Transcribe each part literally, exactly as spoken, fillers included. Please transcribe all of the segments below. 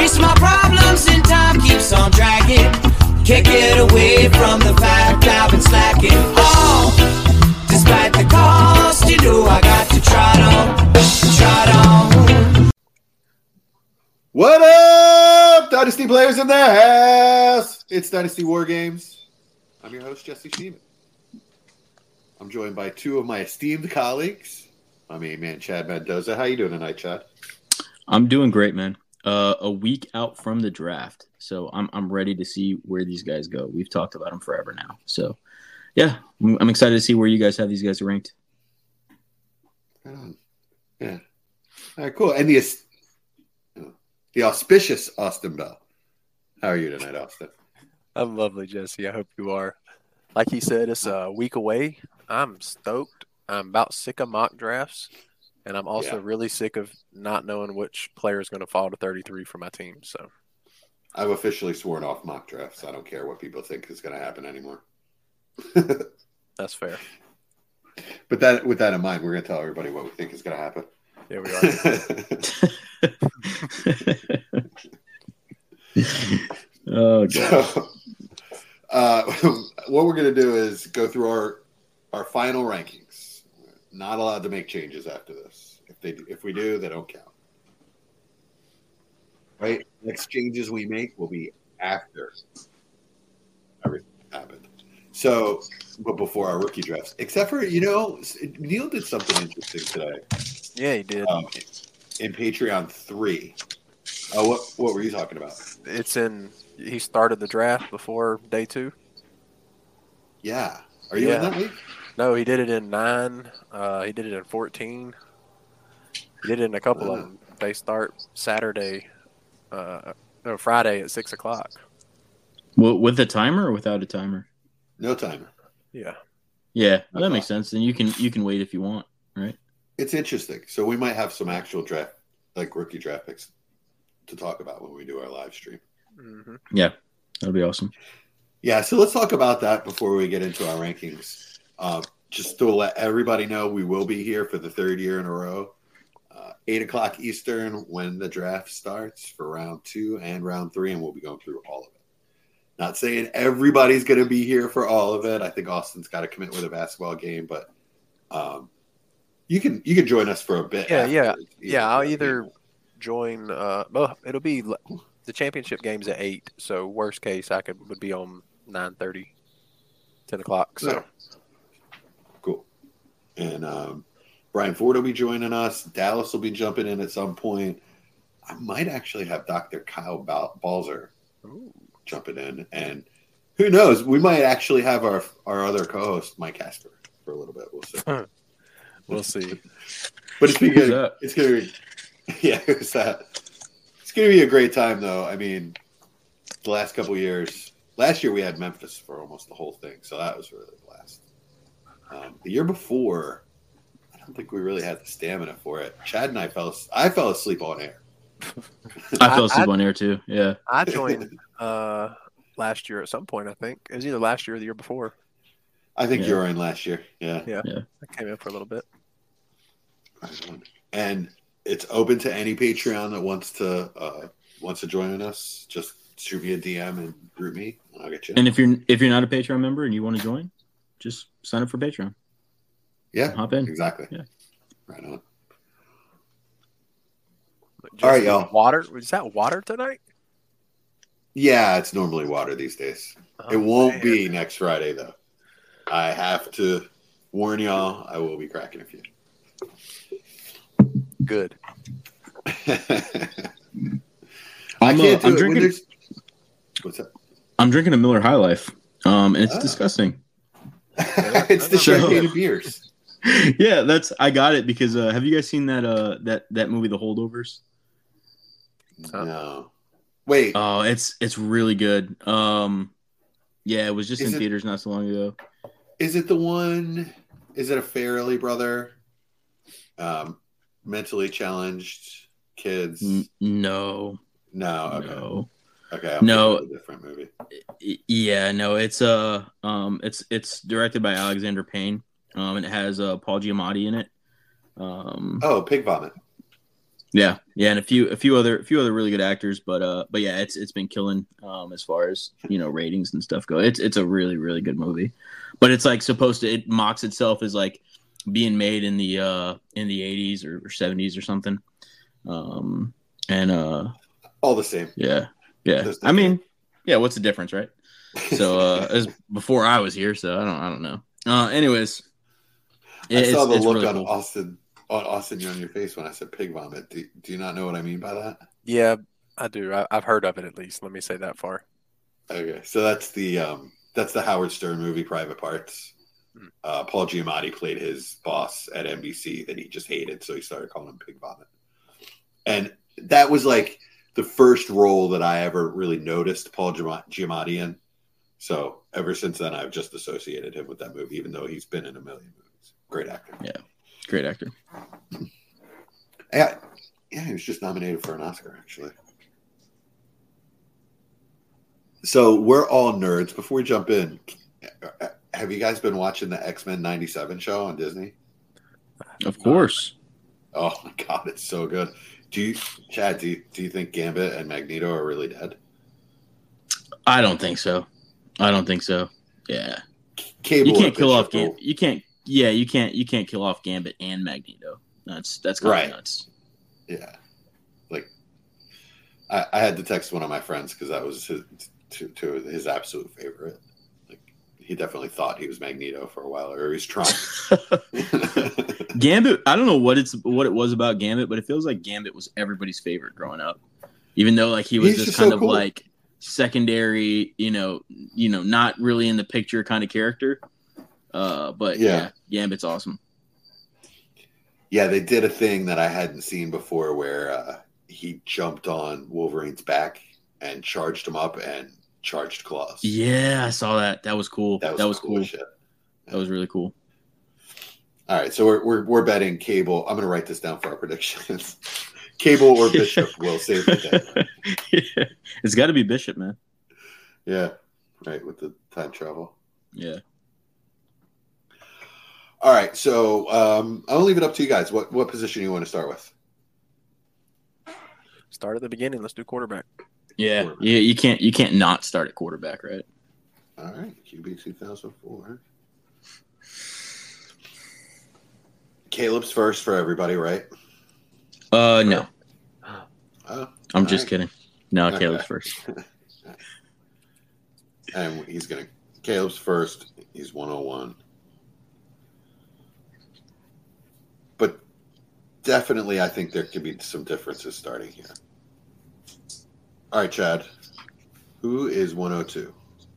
Face my problems and time keeps on dragging. Can't get away from the fact I've been slacking. Oh, despite the cost, you know I got to try it on, try it on. What up, Dynasty players in the house? It's Dynasty War Games. I'm your host, Jesse Schneeman. I'm joined by two of my esteemed colleagues. My main man, Chad Mendoza. How you doing tonight, Chad? I'm doing great, man. Uh, a week out from the draft, so I'm I'm ready to see where these guys go. We've talked about them forever now, so yeah, I'm, I'm excited to see where you guys have these guys ranked. Right on. Yeah. All right, cool. And the the auspicious Austin Bell. How are you tonight, Austin? I'm lovely, Jesse. I hope you are. Like he said, it's a week away. I'm stoked. I'm about sick of mock drafts, and I'm also Yeah. really sick of not knowing which player is going to fall to thirty-three for my team. So I've officially sworn off mock drafts. I don't care what people think is going to happen anymore. that's fair. But that, with that in mind, we're going to tell everybody what we think is going to happen. Here we are. Oh god. So, uh, what we're going to do is go through our our final rankings. Not allowed to make changes after this. If they if we do, they don't count. Right? Next changes we make will be after everything happened. So, but before our rookie drafts, except for, you know, Neil did something interesting today. Yeah, he did. Um, in Patreon three. Oh, what what were you talking about? It's in. He started the draft before day two. Yeah. Are you in Yeah. that league? No, he did it in nine. Uh, he did it in fourteen. He did it in a couple of Oh. them. They start Saturday, uh, no, Friday at six o'clock. Well, with a timer or without a timer? No timer. Yeah. Yeah, well, that makes sense. Then you can you can wait if you want, right? It's interesting. So we might have some actual draft, like rookie draft picks, to talk about when we do our live stream. Mm-hmm. Yeah, that'll be awesome. Yeah, so let's talk about that before we get into our rankings. Uh, just to let everybody know, we will be here for the third year in a row, uh, eight o'clock Eastern when the draft starts for round two and round three, and we'll be going through all of it. Not saying everybody's going to be here for all of it. I think Austin's got to commit with a basketball game, but um, you can you can join us for a bit. Yeah, yeah, afterwards. yeah. I'll Either- either join. Uh, well, it'll be l- the championship game's at eight. So worst case, I could would be on nine thirty, ten o'clock. So Yeah. Cool. And um, Brian Ford will be joining us. Dallas will be jumping in at some point. I might actually have Doctor Kyle Bal- Balzer Ooh. jumping in. And who knows? We might actually have our our other co-host, Mike Casper, for a little bit. We'll see. we'll see. But it's, Who's gonna, that? it's going to be – yeah, who's that? It's going to be a great time, though. I mean, the last couple of years – last year we had Memphis for almost the whole thing, so that was really a blast. Um, the year before, I don't think we really had the stamina for it. Chad and I fell I fell asleep on air. I fell asleep I- on air too. Yeah, I joined uh, last year at some point. I think it was either last year or the year before. I think Yeah. you were in last year. Yeah. Yeah, Yeah. I came in for a little bit. And it's open to any Patreon that wants to uh, wants to join us. Just shoot me a D M and group me, and I'll get you. and if you're if you're not a Patreon member and you want to join, just sign up for Patreon. Yeah, Hop in. exactly. Yeah. Right on. Just All right, y'all. Water is that water tonight? Yeah, it's normally water these days. Oh, It won't man. be next Friday, though. I have to warn y'all, I will be cracking a few. good. I I'm, uh, can't do I'm it when drinking. there's... What's up? I'm drinking a Miller High Life, um, and it's Oh. disgusting. It's the So- champagne beers. Yeah, that's I got it because uh, have you guys seen that uh that that movie The Holdovers? No. Wait, Oh, it's it's really good. Um, yeah, it was just Is in it- theaters not so long ago. is it the one... Is it a Farrelly brother? Um, mentally challenged kids? N- no, No, okay. no. Okay, I'm No. thinking of a different movie. Y- Yeah, no, it's uh um it's it's directed by Alexander Payne. Um and it has uh Paul Giamatti in it. Um Oh, Pig Vomit. Yeah, yeah, and a few a few other a few other really good actors, but uh, but yeah, it's it's been killing um as far as you know ratings and stuff go. It's it's a really really good movie, but it's like supposed to it mocks itself as like being made in the uh in the eighties or, or seventies or something. Um and uh All the same. yeah yeah Just I the mean yeah what's the difference, right? So uh as before I was here, so I don't I don't know. Uh, anyways, I it- saw it's the it's look really on cool. Austin on Austin on your face when I said pig vomit. Do, do you not know what I mean by that? Yeah, I do. I, I've heard of it at least. Let me say that far. Okay, so that's the um, that's the Howard Stern movie, Private Parts. Hmm. Uh, Paul Giamatti played his boss at N B C that he just hated, so he started calling him Pig Vomit. And that was like the first role that I ever really noticed Paul Giamatti in. So ever since then, I've just associated him with that movie, even though he's been in a million movies. Great actor. Yeah, great actor. Yeah, yeah, he was just nominated for an Oscar, actually. So we're all nerds. Before we jump in, have you guys been watching the X-Men ninety-seven show on Disney? Of course. Oh my god, it's so good. Do you, Chad? Do you, do you think Gambit and Magneto are really dead? I don't think so. I don't think so. Yeah, Cable you or can't kill off Bishop will- Gambit. You can't. Yeah, you can't. You can't kill off Gambit and Magneto. That's that's kind Right. of nuts. Yeah, like I, I had to text one of my friends because that was his to, to his absolute favorite. Like he definitely thought he was Magneto for a while, or he was Trump. Gambit. I don't know what it's what it was about Gambit, but it feels like Gambit was everybody's favorite growing up. Even though like he was He's this just kind so of cool. like secondary, you know, you know, not really in the picture kind of character. Uh, but Yeah. yeah, Gambit's awesome. Yeah, they did a thing that I hadn't seen before where uh, he jumped on Wolverine's back and charged him up and charged claws. Yeah, I saw that. That was cool. that was, That was cool. cool. as shit. That was really cool. All right, so we're, we're we're betting Cable. I'm going to write this down for our predictions. Cable or Bishop will save the day. Yeah. It's got to be Bishop, man. Yeah, right, with the time travel. Yeah. All right, so um, I'll leave it up to you guys. What what position you want to start with? Start at the beginning. Let's do quarterback. Yeah. Quarterback. Yeah. You can't. You can't not start at quarterback, right? All right, Q B two thousand four. Caleb's first for everybody, right? Uh, no. Oh, I'm all just right. kidding. No, Okay. Caleb's first. And he's going to – Caleb's first. He's one oh one. But definitely I think there could be some differences starting here. All right, Chad. Who is one oh two?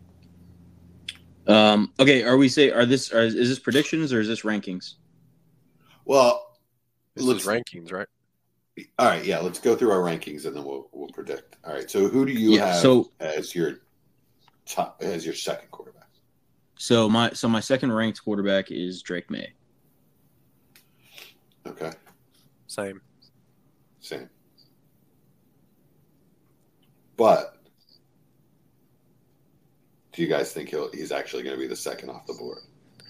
Um. Okay. Are we say? Are this? Are, is this predictions or is this rankings? Well, This let's is rankings, right? all right. Yeah, let's go through our rankings and then we'll we'll predict. All right. So who do you Yeah, have so- as your top as your second quarterback? So my so my second ranked quarterback is Drake May. Okay, Same. same. But do you guys think he'll he's actually going to be the second off the board?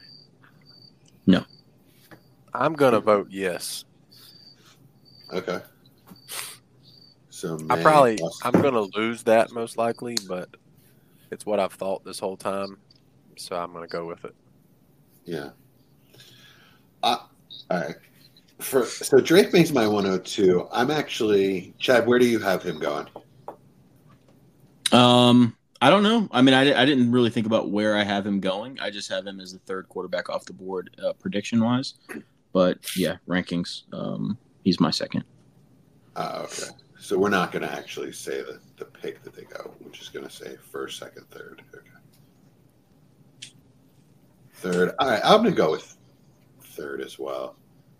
I'm gonna vote yes. Okay. So I May, probably Austin- I'm gonna lose that most likely, but it's what I've thought this whole time, so I'm gonna go with it. Yeah. Uh, all right. For so Drake May's my one oh two. I'm actually Chad. Where do you have him going? Um. I don't know. I mean, I, I didn't really think about where I have him going. I just have him as the third quarterback off the board, uh, prediction wise. But yeah, rankings. Um, he's my second. Uh, okay. So we're not going to actually say the, the pick that they go. We're just going to say first, second, third. Okay. Third. All right. I'm going to go with third as well.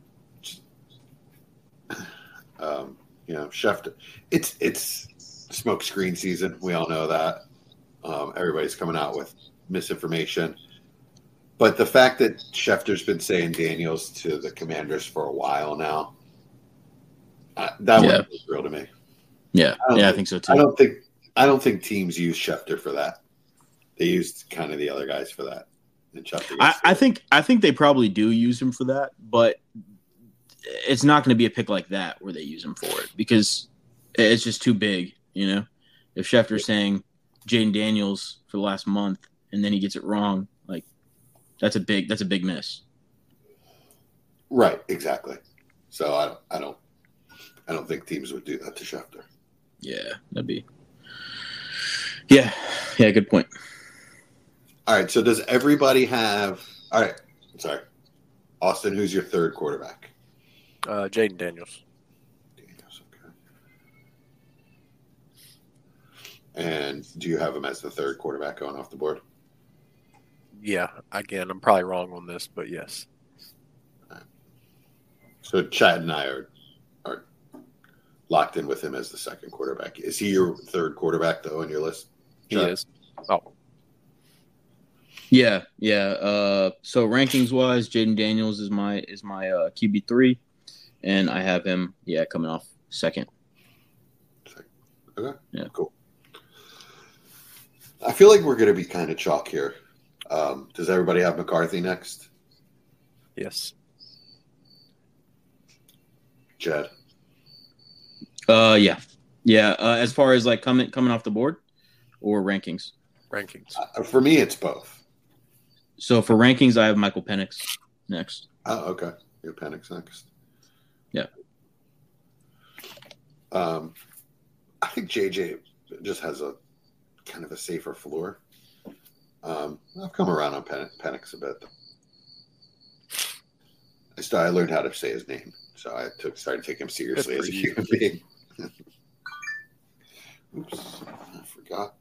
Um, you know, Schefter. It's it's smoke screen season. We all know that. Um, everybody's coming out with misinformation. But the fact that Schefter's been saying Daniels to the Commanders for a while now, uh, that Yeah. one was real to me. Yeah, I don't yeah, I think- think so I too. don't think I don't think teams use Schefter for that. They used kind of the other guys for that. And Schefter I, gets I the- think I think they probably do use him for that, but it's not going to be a pick like that where they use him for it because it's just too big, you know? If Schefter's saying Jaden Daniels for the last month and then he gets it wrong, like that's a big that's a big miss. Right, exactly. So I I don't I don't think teams would do that to Schefter. Yeah, that'd be Yeah. Yeah, good point. All right, so does everybody have all right, sorry. Austin, who's your third quarterback? Uh, Jaden Daniels. Daniels, okay. And do you have him as the third quarterback going off the board? Yeah, again, I'm probably wrong on this, but yes. Right. So Chad and I are are locked in with him as the second quarterback. Is he your third quarterback though on your list? He Chad? is. Oh, Yeah, yeah. Uh, so rankings wise, Jaden Daniels is my is my uh, Q B three, and I have him, yeah, coming off second. Okay. Yeah. Cool. I feel like we're going to be kind of chalk here. Um, does everybody have McCarthy next? yes. Jed? Uh, yeah, yeah. Uh, as far as like coming coming off the board or rankings. Rankings. Uh, for me, it's both. So for rankings, I have Michael Penix next. Oh, okay. Your Penix next. Yeah. Um, I think J J just has a kind of a safer floor. Um, I've come around on Pen- Penix a bit. I started, I learned how to say his name, so I took started taking him seriously Good as a for you. human being. Oops, I forgot.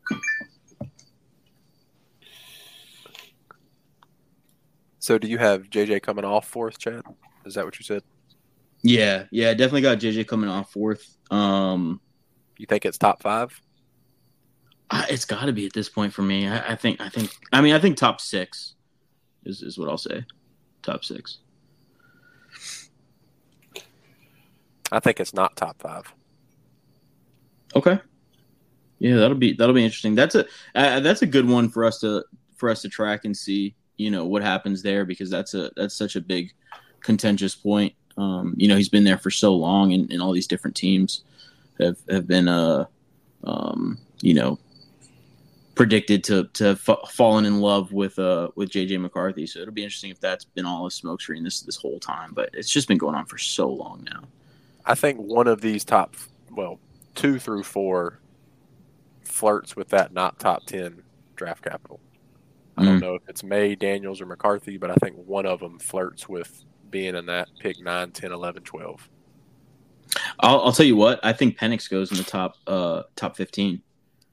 So do you have J J coming off fourth, Chad? Is that what you said? Yeah, yeah. Definitely got J J coming off fourth. Um, You think it's top five? I- it's got to be at this point for me. I, I think. I think. I mean, I think top six is is what I'll say. Top six. I think it's not top five. Okay. Yeah, that'll be that'll be interesting. That's a uh, that's a good one for us to for us to track and see, you know, what happens there because that's a that's such a big contentious point. Um, you know, he's been there for so long, and, and all these different teams have have been uh um you know predicted to to have fa- fallen in love with uh with J J McCarthy. So it'll be interesting if that's been all a smokescreen this this whole time. But it's just been going on for so long now. I think one of these top, well, two through four flirts with that not top ten draft capital. I don't Mm. know if it's May, Daniels, or McCarthy, but I think one of them flirts with being in that pick nine, ten, eleven, twelve. I'll, I'll tell you what. I think Penix goes in the top uh top fifteen.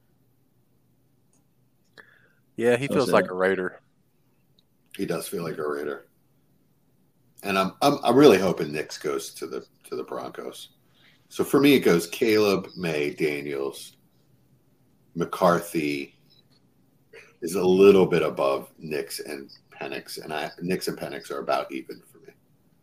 Yeah, he I'll feels say like that. a Raider. He does feel like a Raider, and I'm I'm I'm really hoping Knicks goes to the to the Broncos. So for me, it goes Caleb, May, Daniels, McCarthy is a little bit above Knicks and Penix, and I Knicks and Penix are about even for me.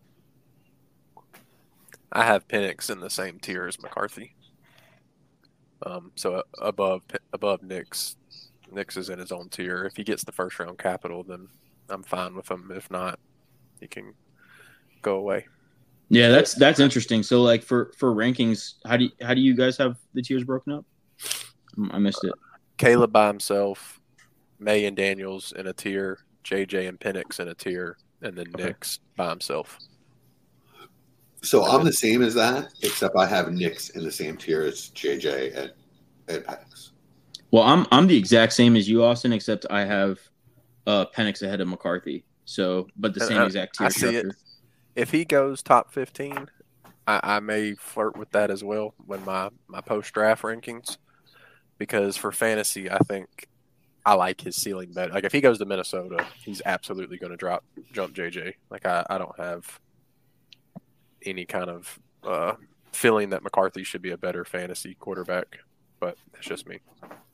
I have Penix in the same tier as McCarthy. Um, so above above Knicks, Knicks is in his own tier. If he gets the first round capital, then I'm fine with him. If not, he can go away. Yeah, that's that's interesting. So, like for, for rankings, how do you, how do you guys have the tiers broken up? I missed it. Caleb by himself, May and Daniels in a tier, J J and Penix in a tier, and then Okay. Knicks by himself. So I'm the same as that, except I have Knicks in the same tier as J J and, and Penix. Well, I'm I'm the exact same as you, Austin, except I have uh, Penix ahead of McCarthy. So, but the And same I- exact tier I see it. structure. If he goes top fifteen, I, I may flirt with that as well when my, my post draft rankings, because for fantasy, I think I like his ceiling better. Like if he goes to Minnesota, he's absolutely going to drop jump J J. Like I, I don't have any kind of uh, feeling that McCarthy should be a better fantasy quarterback, but that's just me.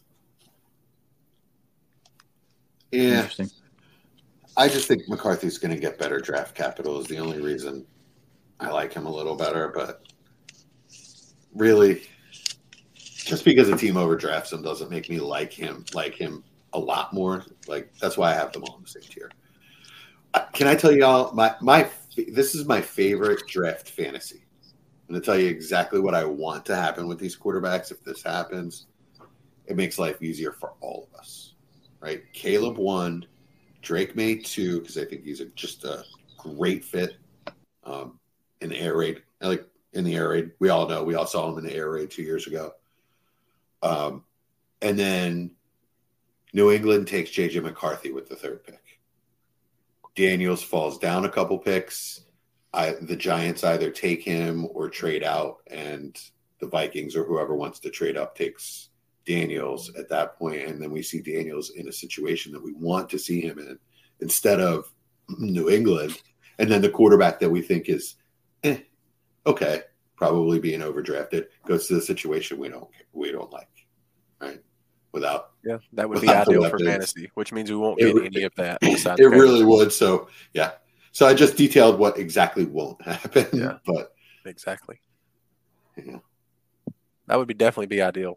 Yeah, Interesting. I just think McCarthy's going to get better draft capital is the only reason I like him a little better. But really, just because a team overdrafts him doesn't make me like him like him a lot more. Like that's why I have them all in the same tier. Uh, Can I tell y'all my my this is my favorite draft fantasy. I'm going to tell you exactly what I want to happen with these quarterbacks. If this happens, it makes life easier for all of us, right? Caleb one, Drake May two, because I think he's a, just a great fit um, in the air raid. Like in the air raid, we all know we all saw him in the air raid two years ago. Um, and then New England takes J J McCarthy with the third pick. Daniels falls down a couple picks. I, the Giants either take him or trade out, and the Vikings or whoever wants to trade up takes Daniels at that point, and then we see Daniels in a situation that we want to see him in instead of New England, and then the quarterback that we think is eh, okay, probably being overdrafted goes to the situation we don't we don't like, right? Without yeah, that would be ideal for fantasy, which means we won't get it, any of that. It really would. So yeah. So I just detailed what exactly won't happen. Yeah, but exactly. Yeah, that would be definitely be ideal.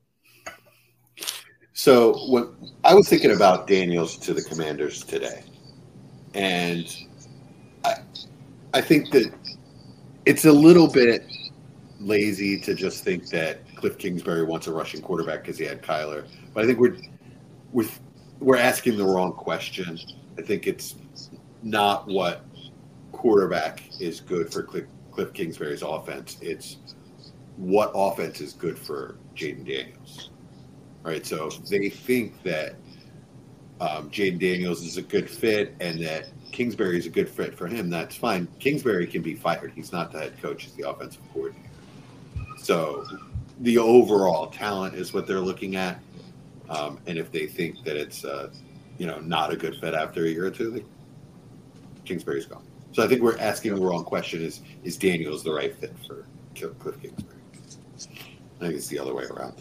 So when I was thinking about Daniels to the Commanders today, and I, I think that it's a little bit lazy to just think that Cliff Kingsbury wants a rushing quarterback because he had Kyler. But I think we're we're we're asking the wrong question. I think it's not what quarterback is good for Cliff, Cliff Kingsbury's offense. It's what offense is good for Jaden Daniels, right? So if they think that um, Jaden Daniels is a good fit and that Kingsbury is a good fit for him, that's fine. Kingsbury can be fired. He's not the head coach. He's the offensive coordinator. So the overall talent is what they're looking at. Um, and if they think that it's, uh, you know, not a good fit after a year or two, they, Kingsbury's gone. So I think we're asking the wrong question: is is Daniels the right fit for Cliff Kingsbury? I think it's the other way around.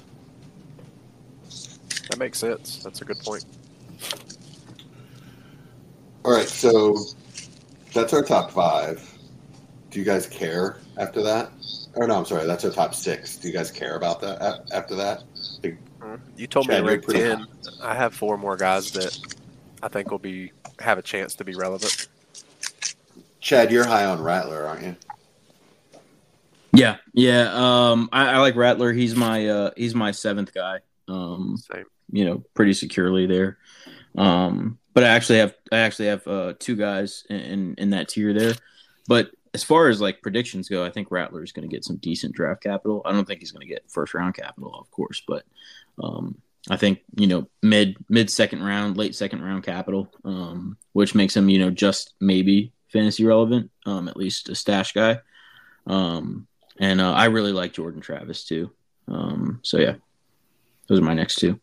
That makes sense. That's a good point. All right, so that's our top five. Do you guys care after that? Or no, I'm sorry, that's our top six. Do you guys care about that after that? Like, you told Chad, me to rank ten. high. I have four more guys that I think will be have a chance to be relevant. Chad, you're high on Rattler, aren't you? Yeah, yeah. Um, I, I like Rattler. He's my uh, he's my seventh guy. Um, Same. You know, pretty securely there. Um, but I actually have I actually have uh, two guys in, in in that tier there. But as far as like predictions go, I think Rattler is going to get some decent draft capital. I don't think he's going to get first round capital, of course, but um, I think you know mid mid second round, late second round capital, um, which makes him you know just maybe fantasy relevant, um, at least a stash guy. Um, and uh, I really like Jordan Travis too. Um, so yeah, those are my next two.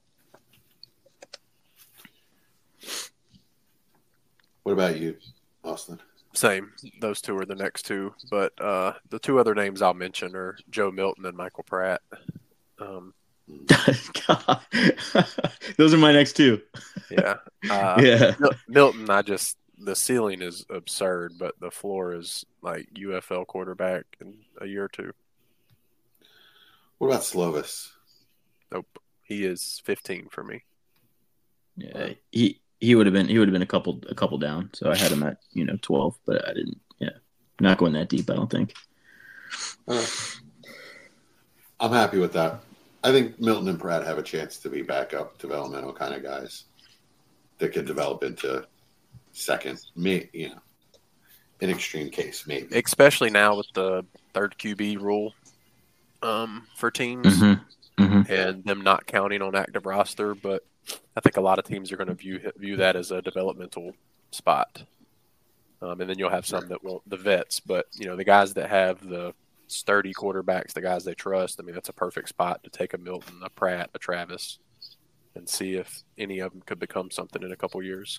What about you, Austin? Same. Those two are the next two, but uh, the two other names I'll mention are Joe Milton and Michael Pratt. Um, God. Those are my next two. Yeah. Uh, yeah. Milton, I just the ceiling is absurd, but the floor is like U F L quarterback in a year or two. What about Slovis? Nope. He is fifteen for me. Yeah. He he would have been he would have been a couple a couple down. So I had him at, you know, twelve, but I didn't yeah. Not going that deep, I don't think. Uh, I'm happy with that. I think Milton and Pratt have a chance to be backup developmental kind of guys that could develop into second, may, you know, in extreme case, maybe. Especially now with the third Q B rule um, for teams mm-hmm. Mm-hmm. and them not counting on active roster. But I think a lot of teams are going to view view that as a developmental spot. Um, and then you'll have some that will the vets, but you know the guys that have the sturdy quarterbacks, the guys they trust. I mean, that's a perfect spot to take a Milton, a Pratt, a Travis, and see if any of them could become something in a couple years.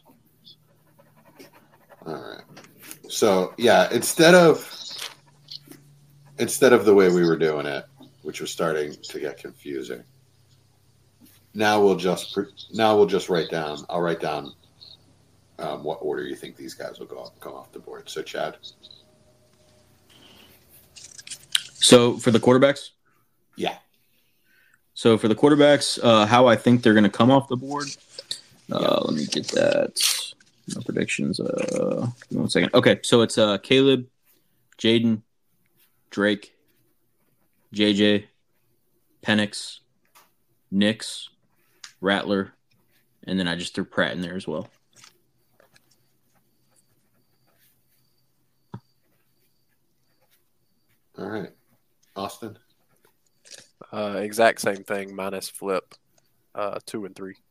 All right. So yeah, instead of instead of the way we were doing it, which was starting to get confusing, now we'll just now we'll just write down. I'll write down um, what order you think these guys will go up, come off the board. So Chad. So for the quarterbacks? Yeah. So for the quarterbacks, uh, how I think they're going to come off the board. Uh, yeah. Let me get that. No predictions. Uh, give me one second. Okay, so it's uh, Caleb, Jaden, Drake, J J, Penix, Nix, Rattler, and then I just threw Pratt in there as well. All right. Austin? Uh, exact same thing, minus flip, uh, two and three.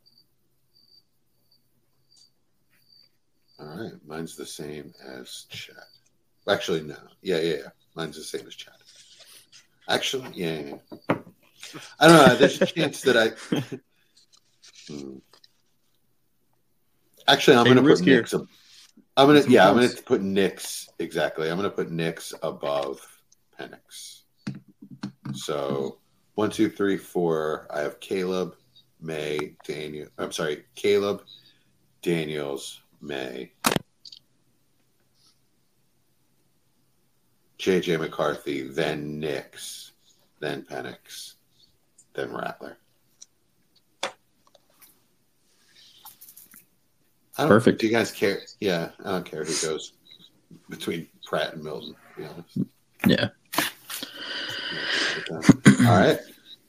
All right. Mine's the same as Chad. Actually, no. Yeah, yeah, yeah. Mine's the same as Chad. Actually, yeah, yeah, yeah. I don't know. There's a chance that I. Hmm. Actually, I'm Take going a to put risk here. Knicks. Ab- I'm going Get to some yeah. I'm points. going to put Knicks exactly. I'm going to put Knicks above Penix. So one, two, three, four. I have Caleb, May, Daniel. I'm sorry, Caleb, Daniels, May, J J McCarthy, then Knicks, then Penix, then Rattler. I don't, Perfect. Do you guys care? Yeah, I don't care who goes between Pratt and Milton, to be honest. Yeah. All right.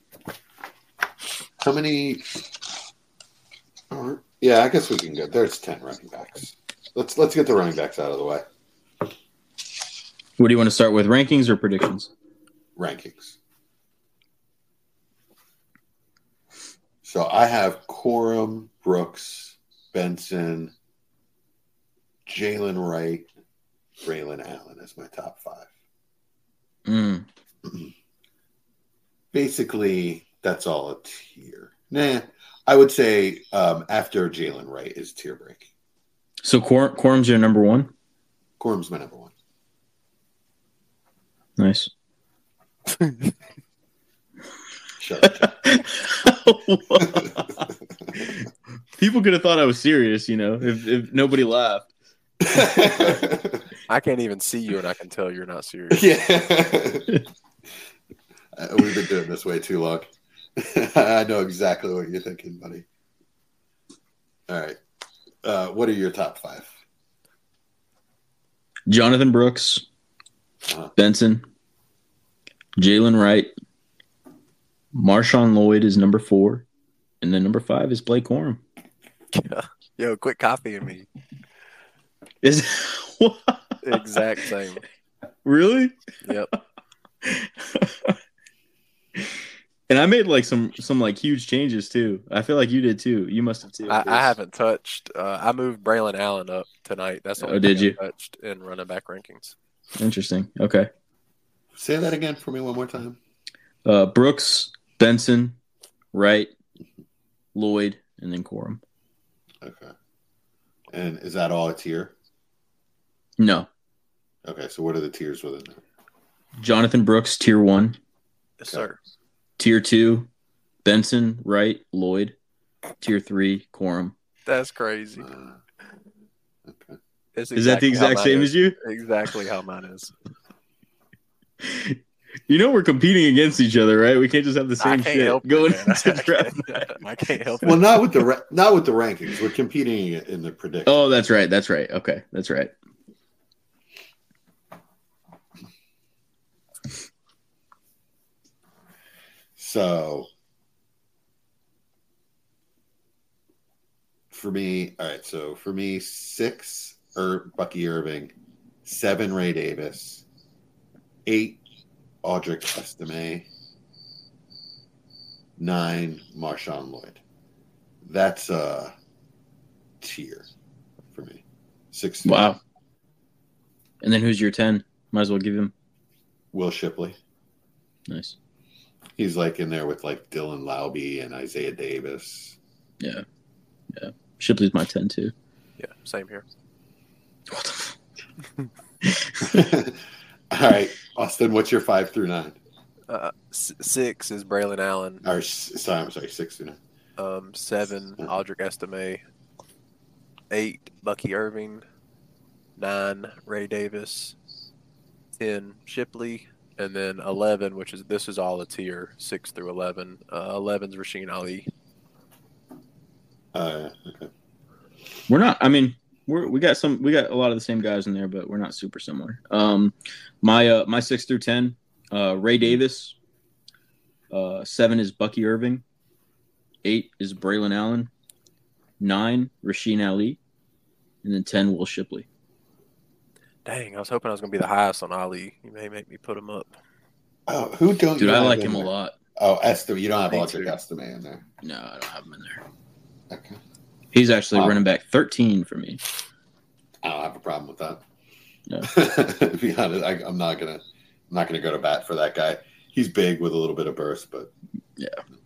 How many? uh, Yeah, I guess we can go. There's ten running backs. Let's let's get the running backs out of the way. What do you want to start with, rankings or predictions? Rankings. So I have Corum, Brooks, Benson, Jalen Wright, Braylon Allen as my top five. Mm. Basically, that's all a tier. Nah, I would say um, after Jalen Wright is tier break. So Quor- Quorum's your number one? Corum's my number one. Nice. Shut up. People could have thought I was serious, you know, if, if nobody laughed. I can't even see you, and I can tell you're not serious. Yeah. Uh, We've been doing this way too long. I know exactly what you're thinking, buddy. All right. Uh, what are your top five? Jonathan Brooks, Uh-huh. Benson, Jalen Wright, Marshawn Lloyd is number four, and then number five is Blake Corum. Yo, quit copying me. Is what? Exact same. Really? Yep. And I made like some some like huge changes too. I feel like you did too. You must have too. I, I haven't touched. Uh, I moved Braylon Allen up tonight. That's the Oh, only did thing you? I touched in running back rankings. Interesting. Okay. Say that again for me one more time. Uh, Brooks, Benson, Wright, Lloyd, and then Corum. Okay. And is that all a tier? No. Okay, so what are the tiers within that? Jonathan Brooks, tier one. Yes, Okay. sir. Tier two, Benson, Wright, Lloyd. Tier three, Corum. That's crazy. Uh, okay. It's Is that the exactly how exact mine same is. as you? Exactly how mine is. You know we're competing against each other, right? We can't just have the I same can't shit help going it, man. into I draft. can't, I can't help Well, it. not with the ra- not with the rankings. We're competing in the prediction. Oh, that's right. That's right. Okay, that's right. So for me, all right. So for me, six or Bucky Irving, seven Ray Davis, eight Audric Estime, nine Marshawn Lloyd. That's a tier for me. Six. Wow. And then who's your ten? Might as well give him. Will Shipley. Nice. He's like in there with like Dylan Laube and Isaiah Davis. Yeah. Yeah. Shipley's my ten too. Yeah, same here. What the f- All right, Austin, what's your five through nine? Uh, s- six is Braylon Allen. Or s- sorry, I'm sorry, six through nine. Um, seven, Audric Estime. Eight, Bucky Irving. Nine, Ray Davis. Ten, Shipley. And then eleven, which is this is all a tier, six through eleven. Uh, eleven's Rasheen Ali. Uh, okay. We're not. I mean, we're we got some we got a lot of the same guys in there, but we're not super similar. Um, my uh my six through ten, uh, Ray Davis. Uh, seven is Bucky Irving. Eight is Braylon Allen. Nine, Rasheen Ali, and then ten, Will Shipley. Dang, I was hoping I was going to be the highest on Ali. You may make me put him up. Oh, who don't Dude, you I have like in him there? a lot. Oh, Estime. You don't have Me Audric too. Estime in there. No, I don't have him in there. Okay. He's actually Wow. running back thirteen for me. I don't have a problem with that. No. to be honest, I, I'm not gonna, I'm not gonna go to bat for that guy. He's big with a little bit of burst, but Yeah.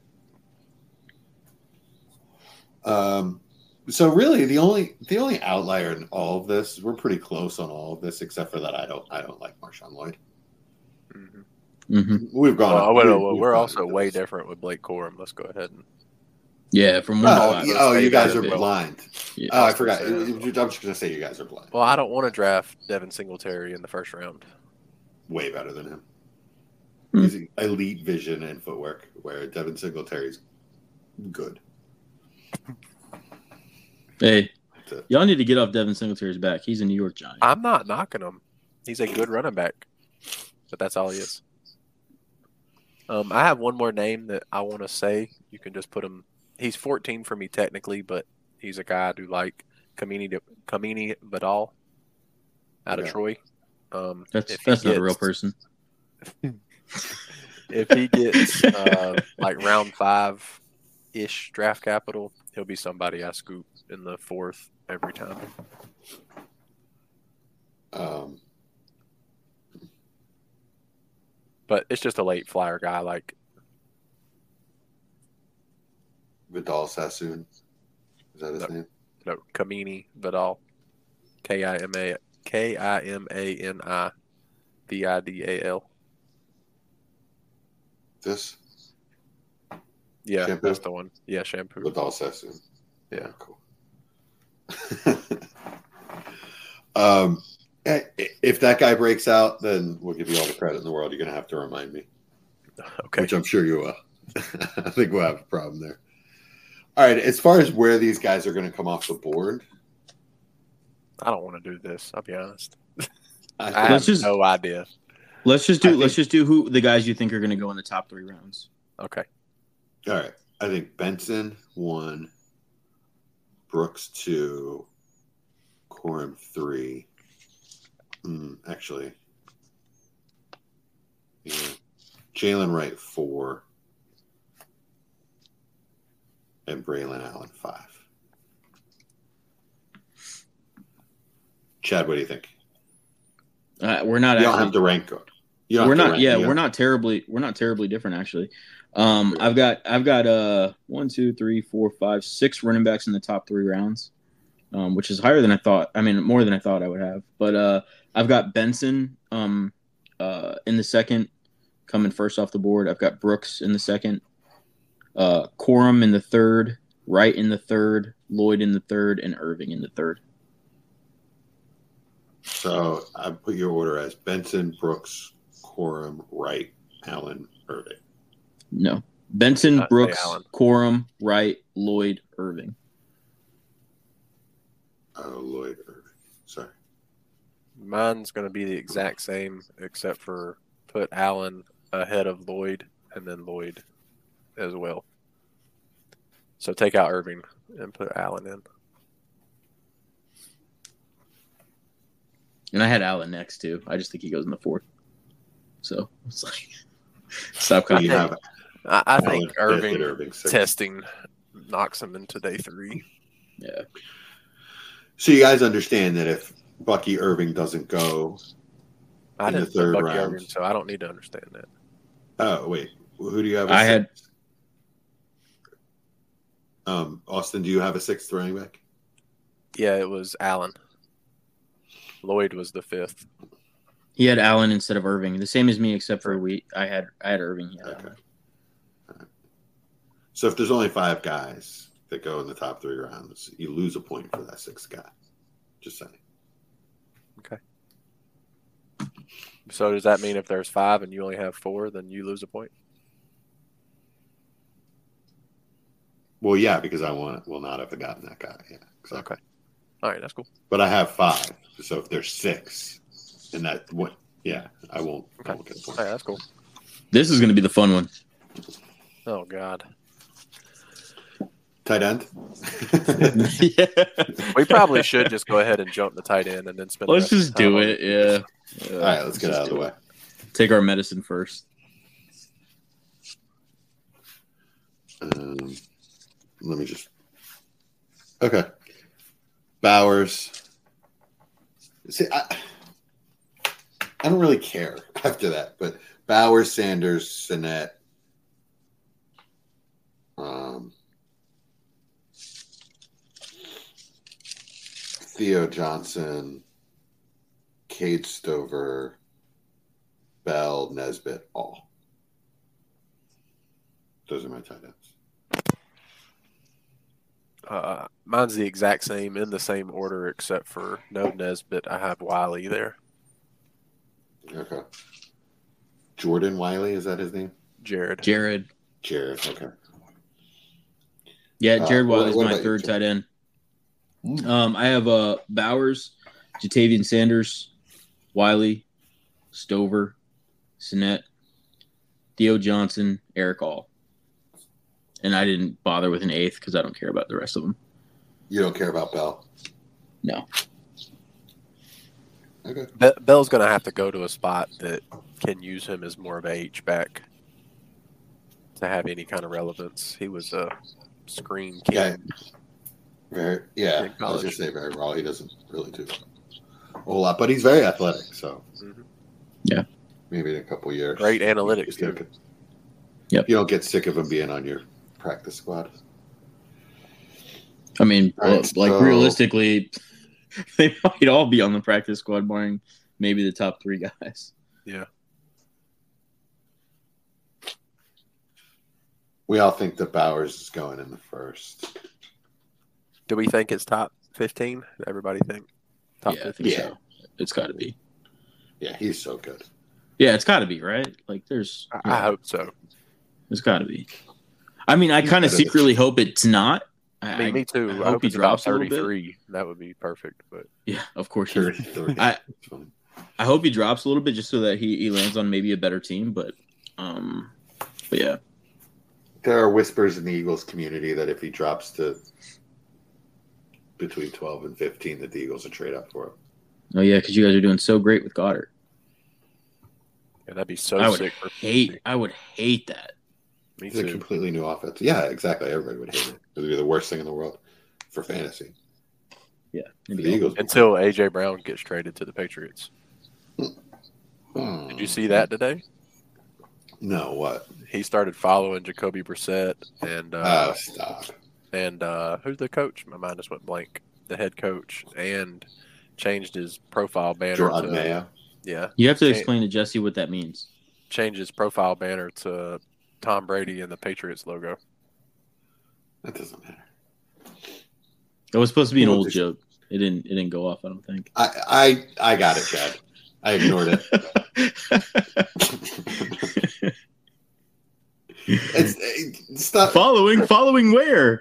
Um, so really, the only the only outlier in all of this, we're pretty close on all of this, except for that I don't I don't like Marshawn Lloyd. Mm-hmm. Mm-hmm. We've gone. Well, wait, we- wait, wait, we've we're gone also into way this. different with Blake Corum. Let's go ahead and. Yeah, from one Oh, to five. y- oh, you guys are Yeah. blind. Yeah. Oh, I was gonna forgot. say I'm that. just gonna say you guys are blind. Well, I don't want to draft Devin Singletary in the first round. Way better than him. Hmm. He's elite vision and footwork, where Devin Singletary's good. Hey, That's it. y'all need to get off Devin Singletary's back. He's a New York Giant. I'm not knocking him. He's a good running back, but that's all he is. Um, I have one more name that I want to say. You can just put him. He's fourteen for me technically, but he's a guy I do like. Kamini Kamini Vidal out of Okay. Troy. Um, That's if he that's not a gets- real person. If he gets uh, like round five ish draft capital, he'll be somebody I scoop in the fourth every time. Um, But it's just a late flyer guy. Like Vidal Sassoon. Is that his No. name? no Kamini Vidal, K I M A K I M A N I V I D A L. This Yeah, Shampoo? that's the one. Yeah, shampoo. Vidal Sassoon. Yeah. Cool. um, i- if that guy breaks out, then we'll give you all the credit in the world. You're gonna have to remind me, Okay. which I'm sure you will. I think we'll have a problem there. All right. As far as where these guys are going to come off the board, I don't want to do this. I'll be honest. I I think, have Let's just- no idea. Let's just do I let's think- just do who the guys you think are going to go in the top three rounds. Okay. all right. I think Benson one, Brooks two, Corum three. Hmm, actually, yeah. Jalen Wright four, and Braylon Allen five. Chad, what do you think? Uh, we're not You don't actually have to rank. You don't we're have to not rank, yeah you we're know? not terribly we're not terribly different actually. Um, I've got I've got uh one two three four five six running backs in the top three rounds, um, which is higher than I thought. I mean more than I thought I would have. But uh, I've got Benson um uh in the second, coming first off the board. I've got Brooks in the second, uh, Corum in the third, Wright in the third, Lloyd in the third, and Irving in the third. So I put your order as Benson, Brooks, Corum, Wright, Allen, Irving. No, Benson, Uh, say Brooks, Allen. Corum, Wright, Lloyd, Irving. Oh, Lloyd, Irving. Sorry. Mine's going to be the exact same, except for put Allen ahead of Lloyd and then Lloyd as well. So take out Irving and put Allen in. And I had Allen next too. I just think he goes in the fourth. So it's like stop So you copying. have I, I Allen think fifth and Irving Irving sixth. testing knocks him into day three. Yeah. So you guys understand that if Bucky Irving doesn't go, I In the didn't put third Bucky round. Irving, so I don't need to understand that. oh wait, who do you have? as I had- sixth? Um, Austin, do you have a sixth running back? Yeah, it was Allen. Lloyd was the fifth. He had Allen instead of Irving. The same as me, except for we I had I had Irving. He had Okay. Allen. Alright. So if there's only five guys that go in the top three rounds, you lose a point for that sixth guy. Just saying. So does that mean if there's five and you only have four, then you lose a point? Well, yeah, because I want will not have gotten that guy. Yeah, exactly. Okay. All right, that's cool. But I have five. So if there's six, and that what? Yeah, I won't. Okay. I won't get a All point. right, that's cool. This is going to be the fun one. Oh God. Tight end. Yeah. We probably should just go ahead and jump the tight end and then spend. Let's the rest just of the time do on it. receivers. Yeah. Yeah. All right, let's get just out of the do way. it. Take our medicine first. Um, let me just. Okay. Bowers. See, I, I don't really care after that, but Bowers, Sanders, Sinnett, um, Theo Johnson, Cade Stover, Bell, Nesbitt, all. Those are my tight ends. Uh, mine's the exact same in the same order, except for no Nesbitt. I have Wiley there. Okay. Jordan Wiley, is that his name? Jared. Jared. Jared. Okay. Yeah, Uh, Jared what- Wiley's what my about you, third Jared? tight end. Um, I have uh, Bowers, Jatavian Sanders, Wiley, Stover, Sinnett, Theo Johnson, Eric All. And I didn't bother with an eighth because I don't care about the rest of them. You don't care about Bell? No. Okay. Be- Bell's going to have to go to a spot that can use him as more of a H-back to have any kind of relevance. He was a screen king. Yeah. Very, yeah, In I was college. going to say very raw. He doesn't really do a whole lot, but he's very athletic. So, Mhm. Yeah. maybe in a couple years. Great analytics, If you, too. Yep. you don't get sick of him being on your practice squad. I mean, All right, well, like so- realistically, they might all be on the practice squad, barring maybe the top three guys. Yeah. We all think that Bowers is going in the first. Do we think it's top fifteen? Everybody think? Top yeah, I fifteen? think Yeah. so. It's got to be. Yeah, he's so good. Yeah, it's got to be, right? Like, there's. I, yeah, I hope so. It's got to be. I mean, I He's kind of better than- secretly hope it's not. I, I mean, me too. I I, hope hope he it's drops a about little bit. thirty-three. That would be perfect. But Yeah, of course. you- thirty-three. I- It's fine. I hope he drops a little bit just so that he, he lands on maybe a better team. But, um, but yeah, There are whispers in the Eagles community that if he drops to between twelve and fifteen, that the Eagles will trade up for him. oh yeah, because you guys are doing so great with Goddard. yeah, that'd be so I would sick. For hate. I would hate that. Me It's a too. completely new offense. Yeah, exactly. Everybody would hate it. It would be the worst thing in the world for fantasy. Yeah, For it'd the be awful. Eagles. Until A J Brown gets traded to the Patriots. Hmm. Did you see that today? No, what? He started following Jacoby Brissett and uh, oh, stop. and uh, who's the coach? My mind just went blank. The head coach, and changed his profile banner Gerard to Mayo. yeah, You have to Okay. explain to Jesse what that means. changed his profile banner to Tom Brady and the Patriots logo. That doesn't matter. It was supposed to be an Well, old just- joke. It didn't. It didn't go off. I don't think. I, I, I got it, Chad. I ignored it. It's, it's not, following. Following where?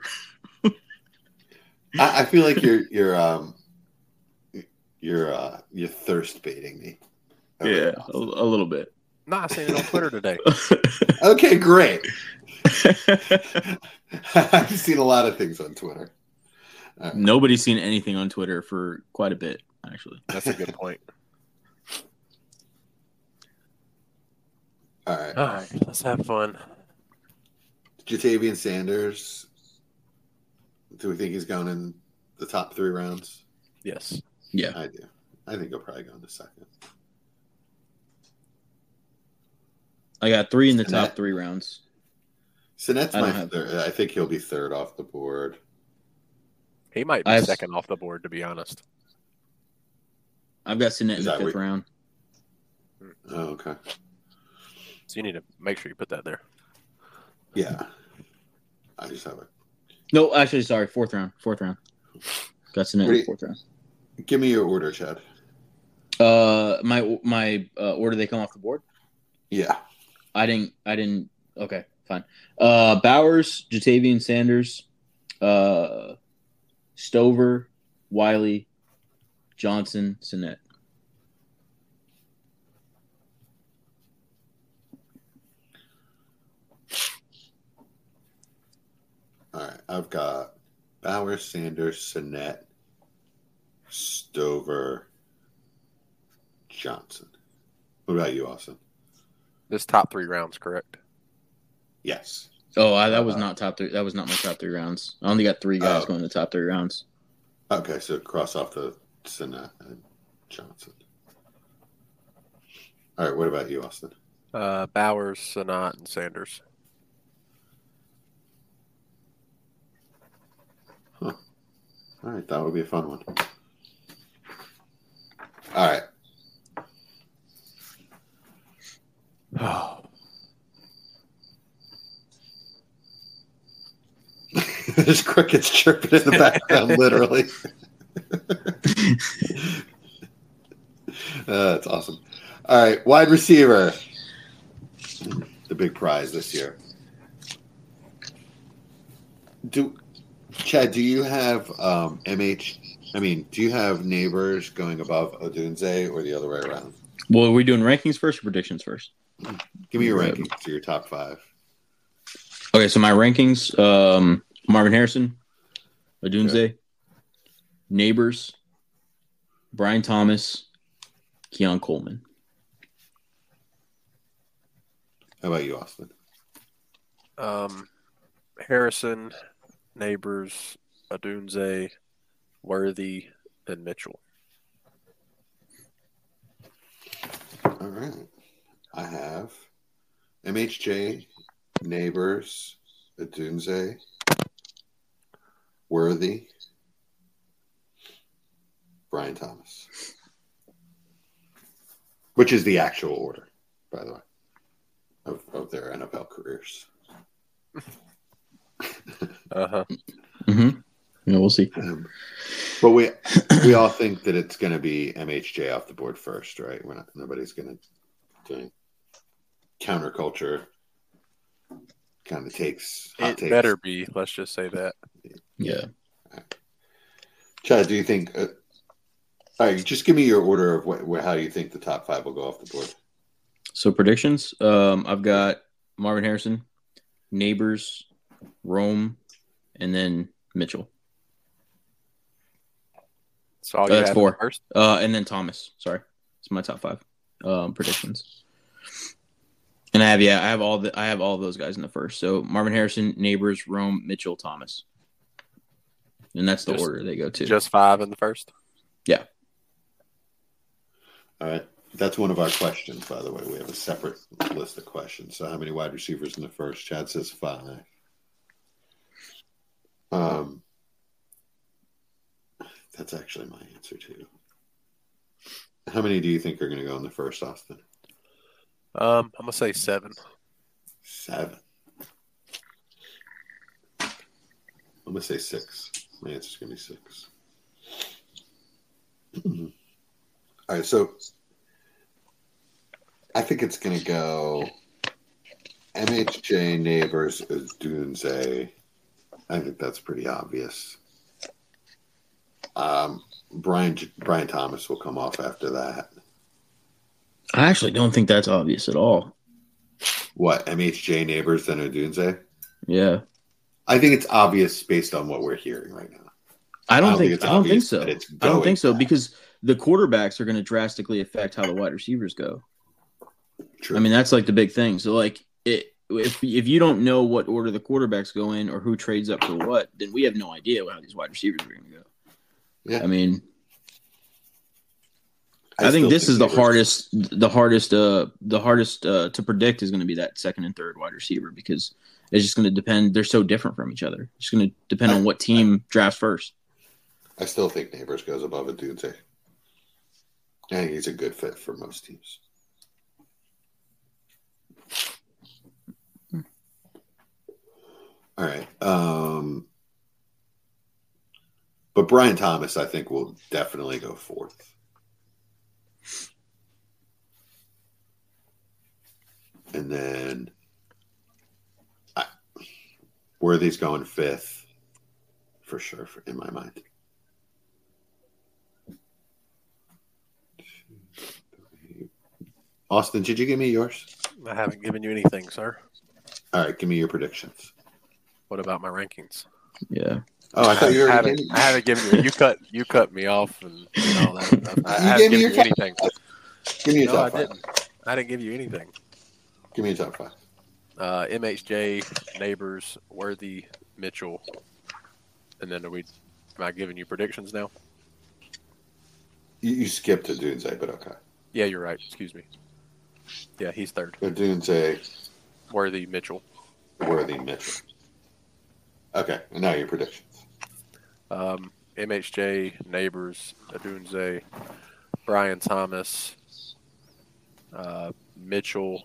I, I feel like you're you're um you're uh you're thirst baiting me. Yeah, a, a little bit. No, I seen it on Twitter today. Okay, great. I've seen a lot of things on Twitter. All right. Nobody's seen anything on Twitter for quite a bit, actually. That's a good point. All right. All right, let's have fun. Jatavian Sanders. Do we think he's going in the top three rounds? Yes. Yeah. I do. I think he'll probably go in the second. I got three in the And that- top three rounds. Sinet's I my don't have- third. I think he'll be third off the board. He might be I have- second off the board, to be honest. I've got Sinet in Is the that fifth where- round. Oh, okay. So you need to make sure you put that there. Yeah. I just have it. No, actually, sorry, fourth round. Fourth round. Got Sinet in What do the you- fourth round. Give me your order, Chad. Uh, my my uh, order they come off the board. Yeah. I didn't. I didn't. Okay, fine. Uh, Bowers, Jatavian Sanders, uh, Stover, Wiley, Johnson, Sinet. All right, I've got Bauer, Sanders, Sinet, Stover, Johnson. What about you, Austin? This top three rounds, correct? Yes. Oh, I, that was Uh, not top three. That was not my top three rounds. I only got three guys Oh. going to the top three rounds. Okay, so cross off the Sinet and Johnson. All right, what about you, Austin? Uh, Bowers, Sonat, and Sanders. All right, that would be a fun one. All right. Oh, There's crickets chirping in the background, literally. uh, that's awesome. All right, wide receiver. The big prize this year. Do Chad, do you have um, M H? I mean, do you have Neighbors going above Odunze or the other way around? Well, are we doing rankings first or predictions first? Give me your Right. rankings to your top five. Okay, so my rankings: um, Marvin Harrison, Odunze, Neighbors, Brian Thomas, Keon Coleman. How about you, Austin? um, Harrison, Neighbors, Adunze, Worthy, and Mitchell. All right. I have M H J, Neighbors, Odunze, Worthy, Brian Thomas. Which is the actual order, by the way, of, of their N F L careers. Uh huh. Mm-hmm. Yeah, we'll see. Um, but we we all think that it's going to be M H J off the board first, right? We're not, nobody's going to do counterculture kind of takes. Hot It takes. better be. Let's just say that. Yeah. Chad, do you think? Uh, all right, just give me your order of what, what, how you think the top five will go off the board. So predictions. Um, I've got Marvin Harrison, Neighbors, Rome, and then Mitchell. So all Oh, you that's have four. first. Uh, and then Thomas. Sorry, it's my top five um, predictions. And I have yeah, I have all the I have all of those guys in the first. So Marvin Harrison, Neighbors, Rome, Mitchell, Thomas, and that's the Just- order they go to. Just five in the first. yeah. All right, that's one of our questions, by the way. We have a separate list of questions. So, how many wide receivers in the first? Chad says five. Um, that's actually my answer too. How many do you think are going to go in the first, Austin? Um, I'm gonna say seven. Seven. I'm going to say six. My answer's going to be six. All right, so I think it's going to go M H J, Neighbors, Odunze. I think that's pretty obvious. Um, Brian Brian Thomas will come off after that. I actually don't think that's obvious at all. What, M H J, Neighbors, then Odunze? Yeah. I think it's obvious based on what we're hearing right now. I don't, I don't think think, it's I don't think obvious so. that it's I don't going think so that. because the quarterbacks are going to drastically affect how the wide receivers go. True. I mean, that's like the big thing. So like it if if you don't know what order the quarterbacks go in or who trades up for what, then we have no idea how these wide receivers are going to go. Yeah. I mean, I, think still this is the Neighbors- hardest the hardest uh the hardest uh to predict is going to be that second and third wide receiver because it's just going to depend. They're so different from each other. It's going to depend I- on what team drafts first. I still think Neighbors goes above Odunze. I think he's a good fit for most teams. All right. Um, but Brian Thomas, I think, will definitely go fourth. And then I, Worthy's going fifth for sure, for, in my mind. Austin, did you give me yours? I haven't given you anything, sir. All right, give me your predictions. What about my rankings? Yeah. Oh, I thought you I already haven't, gave me. I haven't given you. You cut. You cut me off and, and all that stuff. I, I You haven't gave me given your you top- anything. Give me your No, I top five. didn't. I didn't give you anything. Give me your top five. Uh, M H J, Neighbors, Worthy, Mitchell, and then are we? Am I giving you predictions now? You, you skipped to Dunze, but okay. Yeah, you're right. Excuse me. Yeah, he's third. So Dunze, Worthy, Mitchell. Worthy, Mitchell. Okay, and now your predictions. Um, M H J, Neighbors, Adunze, Brian Thomas, uh, Mitchell,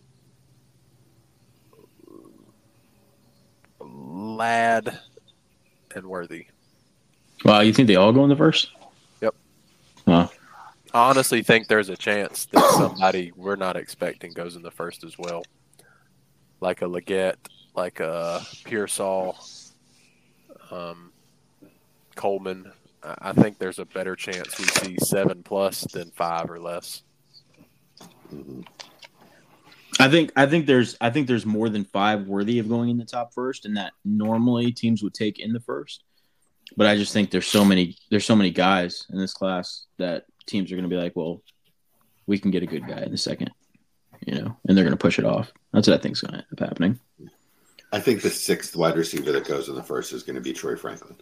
Ladd, and Worthy. Wow, you think they all go in the first? Yep. Huh. I honestly think there's a chance that somebody we're not expecting goes in the first as well. Like a Leggett, like a Pearsall, um, Coleman. I I think there's a better chance we see seven plus than five or less. Mm-hmm. I think I think there's I think there's more than five worthy of going in the top first, and that normally teams would take in the first. But I just think there's so many there's so many guys in this class that teams are going to be like, well, we can get a good guy in the second, you know, and they're going to push it off. That's what I think is going to end up happening. I think the sixth wide receiver that goes in the first is going to be Troy Franklin.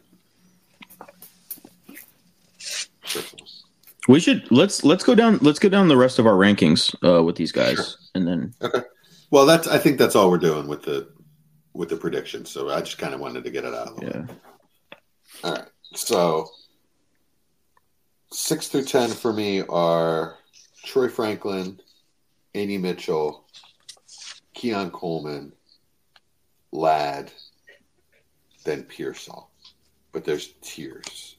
Personally. We should let's let's go down let's go down the rest of our rankings uh, with these guys, Sure. and then Okay. Well, that's I think that's all we're doing with the with the predictions. So I just kind of wanted to get it out of the way. yeah. All right. So six through ten for me are Troy Franklin, A D Mitchell, Keon Coleman, Ladd, then Pearsall. But there's tiers.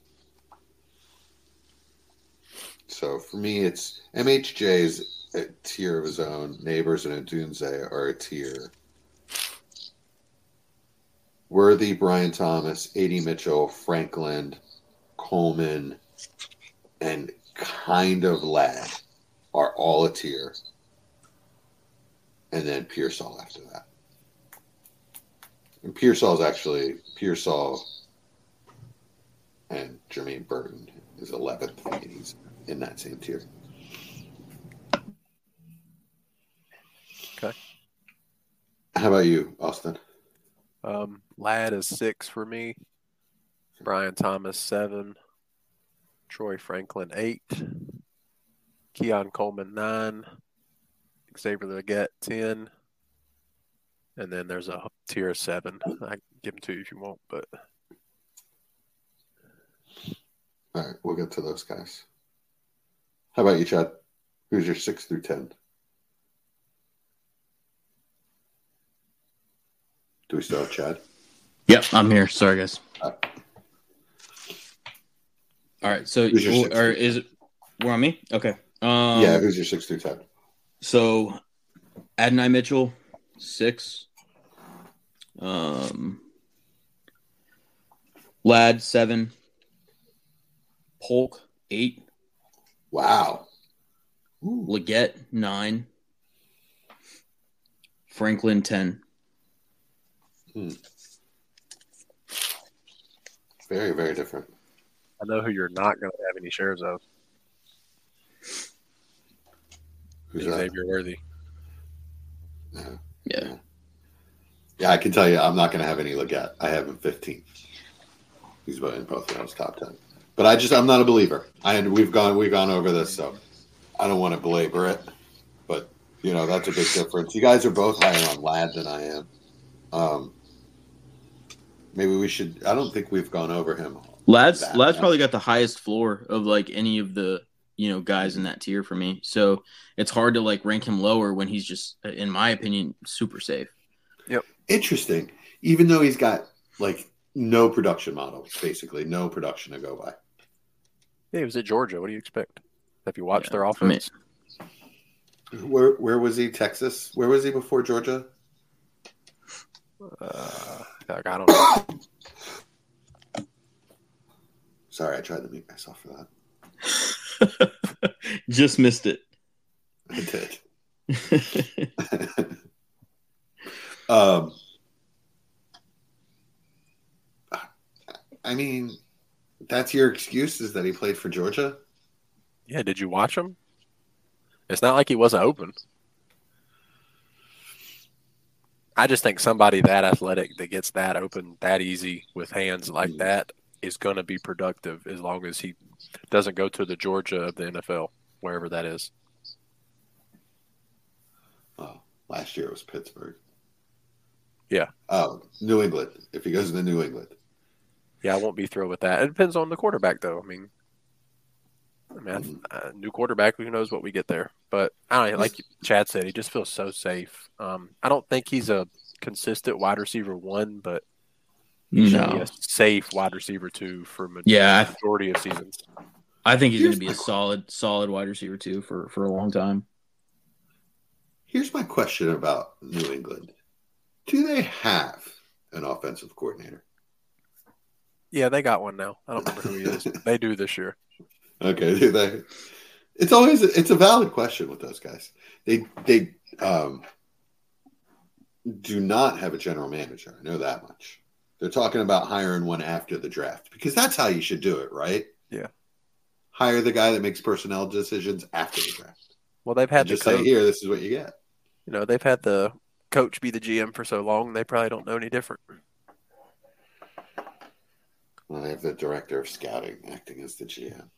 So for me, it's M H J's a tier of his own. Neighbors and Adunze are a tier. Worthy, Brian Thomas, A D Mitchell, Franklin, Coleman, and kind of Ladd are all a tier. And then Pearsall after that. And Pearsall's actually, Pearsall and Jermaine Burton is eleventh, and he's in that same tier. Okay. How about you, Austin? Um, Ladd is six for me. Brian Thomas seven. Troy Franklin eight. Keon Coleman nine. Xavier Leggett ten. And then there's a tier of seven. I can give them to you if you want, but All right, we'll get to those guys. How about you, Chad? Who's your six through ten? Do we still have Chad? Yep, I'm here. Sorry, guys. Uh, All right, so Who's your six or through is it we're on me? Okay. Um, yeah, who's your six through ten? So Adonai Mitchell six. Um, Ladd seven. Polk eight. Wow. Leggett nine. Franklin ten. Hmm. Very, very different. I know who you're not going to have any shares of. Who's that? Xavier Worthy. Yeah. Yeah. Yeah, I can tell you I'm not going to have any Leggett. I have him fifteenth. He's in both of those top ten. But I just I'm not a believer. I and we've gone we've gone over this, so I don't want to belabor it. But you know that's a big difference. You guys are both higher on Ladd than I am. Um, maybe we should. I don't think we've gone over him. Ladd's that Ladd's much. probably got the highest floor of like any of the you know guys in that tier for me. So it's hard to like rank him lower when he's just, in my opinion, super safe. Interesting. Even though he's got like no production model, basically no production to go by. Yeah, he was at Georgia. What do you expect? Have you watched Yeah, their I mean- offense? Where where was he? Texas? Where was he before Georgia? Uh, like, I don't know. Sorry, I tried to mute myself for that. Just missed it. I did. um, I mean, that's your excuse is that he played for Georgia? Yeah, did you watch him? It's not like he wasn't open. I just think somebody that athletic that gets that open that easy with hands like Mm. that is going to be productive as long as he doesn't go to the Georgia of the N F L, wherever that is. Oh, last year it was Pittsburgh. Yeah. Oh, New England. If he goes to New England. Yeah, I won't be thrilled with that. It depends on the quarterback, though. I mean, I mean, Mhm. uh, new quarterback, who knows what we get there. But I don't know, like Chad said, he just feels so safe. Um, I don't think he's a consistent wide receiver one, but he should be No. a safe wide receiver two for ma- Yeah, I- majority of seasons. I think he's Here's going to be my a qu- solid, solid wide receiver too for, for a long time. Here's my question about New England. Do they have an offensive coordinator? Yeah, they got one now. I don't remember who he is. They do this year. Okay, do they? It's always it's a valid question with those guys. They they um, do not have a general manager. I know that much. They're talking about hiring one after the draft because that's how you should do it, right? Yeah. Hire the guy that makes personnel decisions after the draft. Well, they've had And the just say, coach. here, this is what you get. You know, they've had the coach be the G M for so long, they probably don't know any different. Well, they have the director of scouting acting as the G M.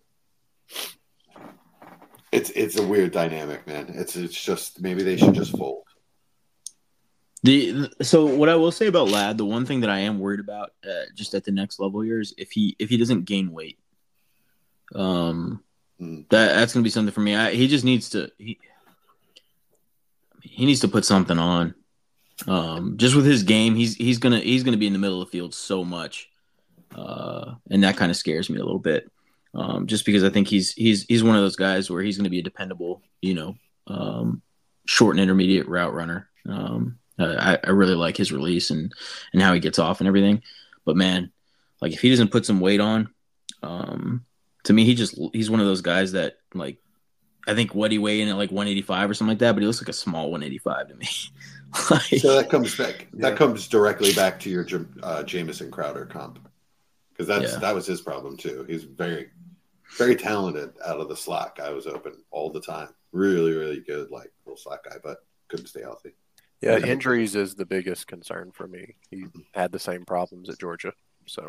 It's it's a weird dynamic, man. It's it's just maybe they should just fold. The so what I will say about Ladd, the one thing that I am worried about, uh, just at the next level here, is if he if he doesn't gain weight. Um, Mm. that that's gonna be something for me. I, he just needs to he he needs to put something on. Um, just with his game, he's he's gonna he's gonna be in the middle of the field so much, uh, and that kind of scares me a little bit. Um, just because I think he's he's he's one of those guys where he's going to be a dependable, you know, um, short and intermediate route runner. Um, I, I really like his release and and how he gets off and everything. But man, like if he doesn't put some weight on, um, to me he just he's one of those guys that like I think what he weighed in at like one eighty-five or something like that, but he looks like a small one eighty-five to me. Like, So that comes back. That Yeah. comes directly back to your Jam- uh, Jamison Crowder comp, because that's Yeah. that was his problem too. He's very, very talented out of the slot. Guy was open all the time. Really, really good, like little slot guy, but couldn't stay healthy. Yeah, Yeah. injuries is the biggest concern for me. He had the same problems at Georgia. So,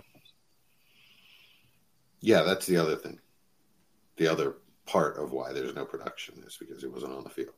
Yeah, that's the other thing. The other part of why there's no production is because he wasn't on the field.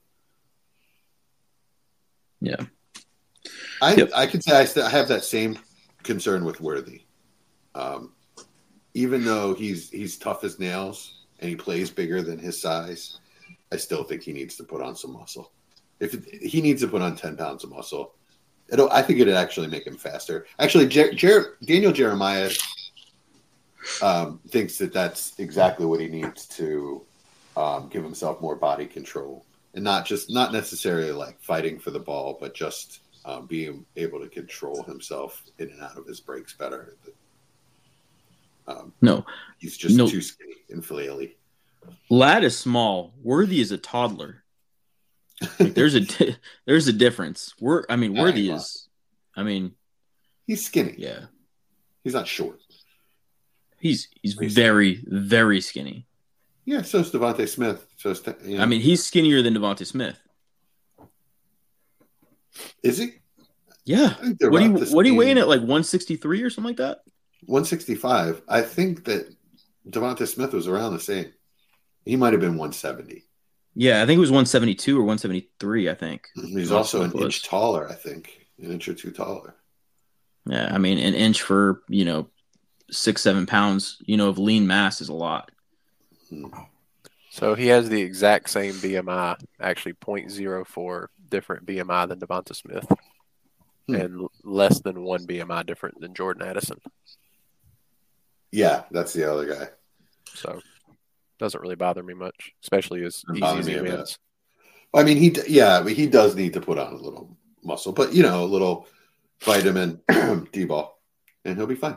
yeah, I Yep. I can say I, still, I have that same concern with Worthy. Um, even though he's he's tough as nails and he plays bigger than his size, I still think he needs to put on some muscle. If it, he needs to put on ten pounds of muscle, it'll. I think it'd actually make him faster. Actually, Jer- Jer- Daniel Jeremiah um, thinks that that's exactly what he needs to um, give himself more body control, and not just not necessarily like fighting for the ball, but just um, being able to control himself in and out of his breaks better. Um, no. he's just No. too skinny and flaily. Ladd is small. Worthy is a toddler. Like, there's a di- there's a difference. We're I mean I Worthy ain't is. I mean He's skinny. yeah. He's not short. He's he's He's- very very skinny. Yeah, so is Devontae Smith. So is, you know, I mean he's skinnier than Devontae Smith. is he? Yeah. I think they're What do you about the what do you same. weighing at like one sixty-three or something like that? one sixty-five. I think that Devontae Smith was around the same. He might have been one seventy. Yeah, I think it was one seventy-two or one seventy-three, I think. He's That's also what an it was. inch taller, I think. An inch or two taller. Yeah, I mean an inch for, you know, six, seven pounds, you know, of lean mass is a lot. Hmm. so he has the exact same B M I, actually zero point zero four different B M I than Devonta Smith, Hmm. and l- less than one B M I different than Jordan Addison. Yeah, that's the other guy. So, doesn't really bother me much, especially as Doesn't easy bother as me he a bit. wins. I mean, he yeah, but he does need to put on a little muscle, but you know, a little vitamin D-ball, and he'll be fine.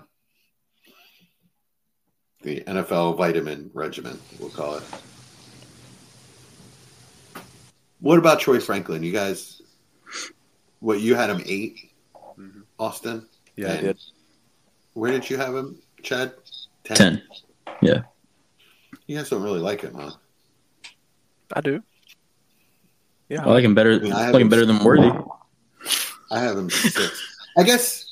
The N F L vitamin regimen, we'll call it. What about Troy Franklin? You guys, what you had him eight, Mhm. Austin? Yeah, I And did. Where did you have him, Chad? ten. Yeah. You guys don't really like him, huh? I do. Yeah, I like him better. I mean, I I have like him him- better than Worthy. I have him six. I guess.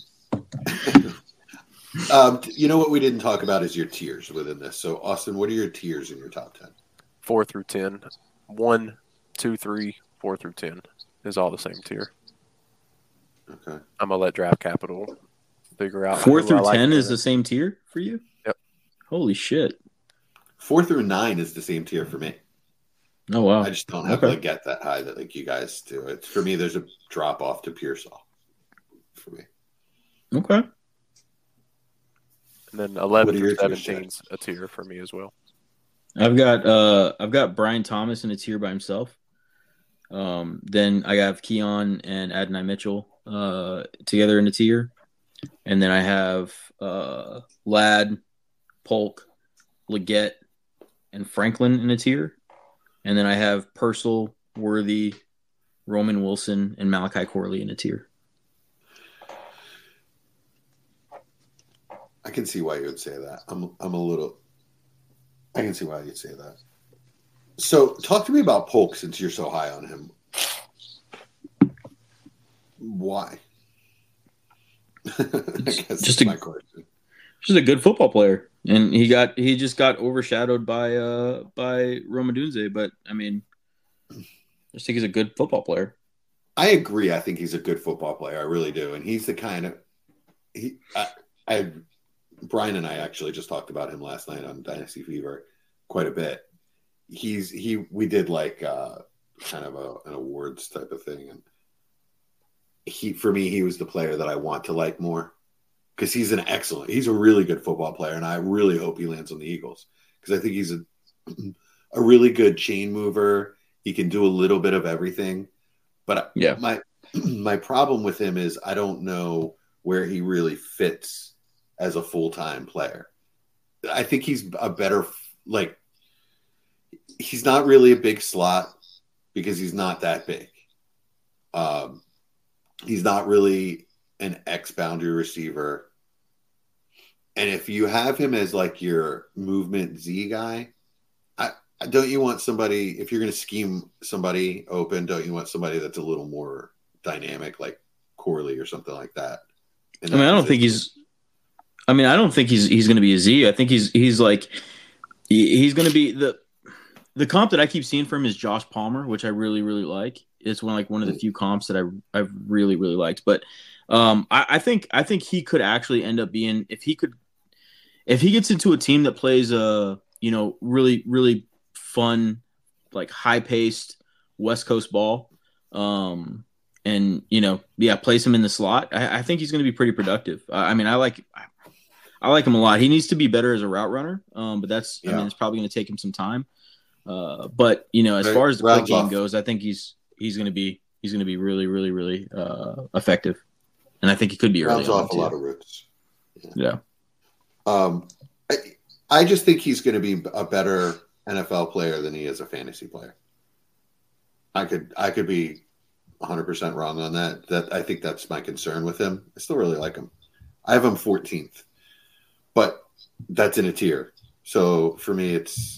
um, you know what we didn't talk about is your tiers within this. So, Austin, what are your tiers in your top ten? four through ten. One, two, three, four through ten is all the same tier. Okay. I'm gonna let Draft Capital figure out. Four who I through like ten is better. the same tier for you? Yep. Holy shit. Four through nine is the same tier for me. Oh wow. I just don't have Okay. to get that high that like you guys do. It's for me. There's a drop off to Pearsall for me. Okay. And then eleven What are through your tiers, seventeen's a tier for me as well. I've got uh I've got Brian Thomas in a tier by himself. Um then I have Keon and Adonai Mitchell uh together in a tier. And then I have uh Ladd, Polk, Leggett, and Franklin in a tier. And then I have Purcell, Worthy, Roman Wilson, and Malachi Corley in a tier. I can see why you would say that. I'm I'm a little. I can see why you'd say that. So, talk to me about Polk since you're so high on him. Why? I guess Just that's a- my question. He's a good football player, and he got he just got overshadowed by uh by Roma Dunze. But I mean, I just think he's a good football player. I agree. I think he's a good football player. I really do, and he's the kind of he. I, I Brian and I actually just talked about him last night on Dynasty Fever quite a bit. He's he. We did like uh, kind of a, an awards type of thing, and he for me he was the player that I want to like more because he's an excellent. He's a really good football player, and I really hope he lands on the Eagles because I think he's a a really good chain mover. He can do a little bit of everything. But Yeah. my my problem with him is I don't know where he really fits as a full-time player. I think he's a better like he's not really a big slot because he's not that big. Um, he's not really an X boundary receiver. And if you have him as like your movement Z guy, I don't you want somebody if you're going to scheme somebody open, don't you want somebody that's a little more dynamic like Corley or something like that? I mean, I don't think he's. I mean, I don't think he's he's going to be a Z. I think he's he's like he, he's going to be the the comp that I keep seeing from him is Josh Palmer, which I really really like. It's one like one of the few comps that I I've really really liked. But um, I, I think I think he could actually end up being if he could if he gets into a team that plays a you know really really fun like high paced West Coast ball. Um, and you know, yeah, place him in the slot. I, I think he's going to be pretty productive. I, I mean, I like, I like him a lot. He needs to be better as a route runner, um, but that's, I Yeah. mean, it's probably going to take him some time. Uh, but you know, as Right. far as the quick Rounds game off. goes, I think he's he's going to be he's going to be really, really, really uh, effective, and I think he could be early rounds on off a too. lot of routes. Yeah, Um, I, I just think he's going to be a better N F L player than he is a fantasy player. I could I could be one hundred percent wrong on that. That I think that's my concern with him. I still really like him. I have him fourteenth, but that's in a tier. So for me, it's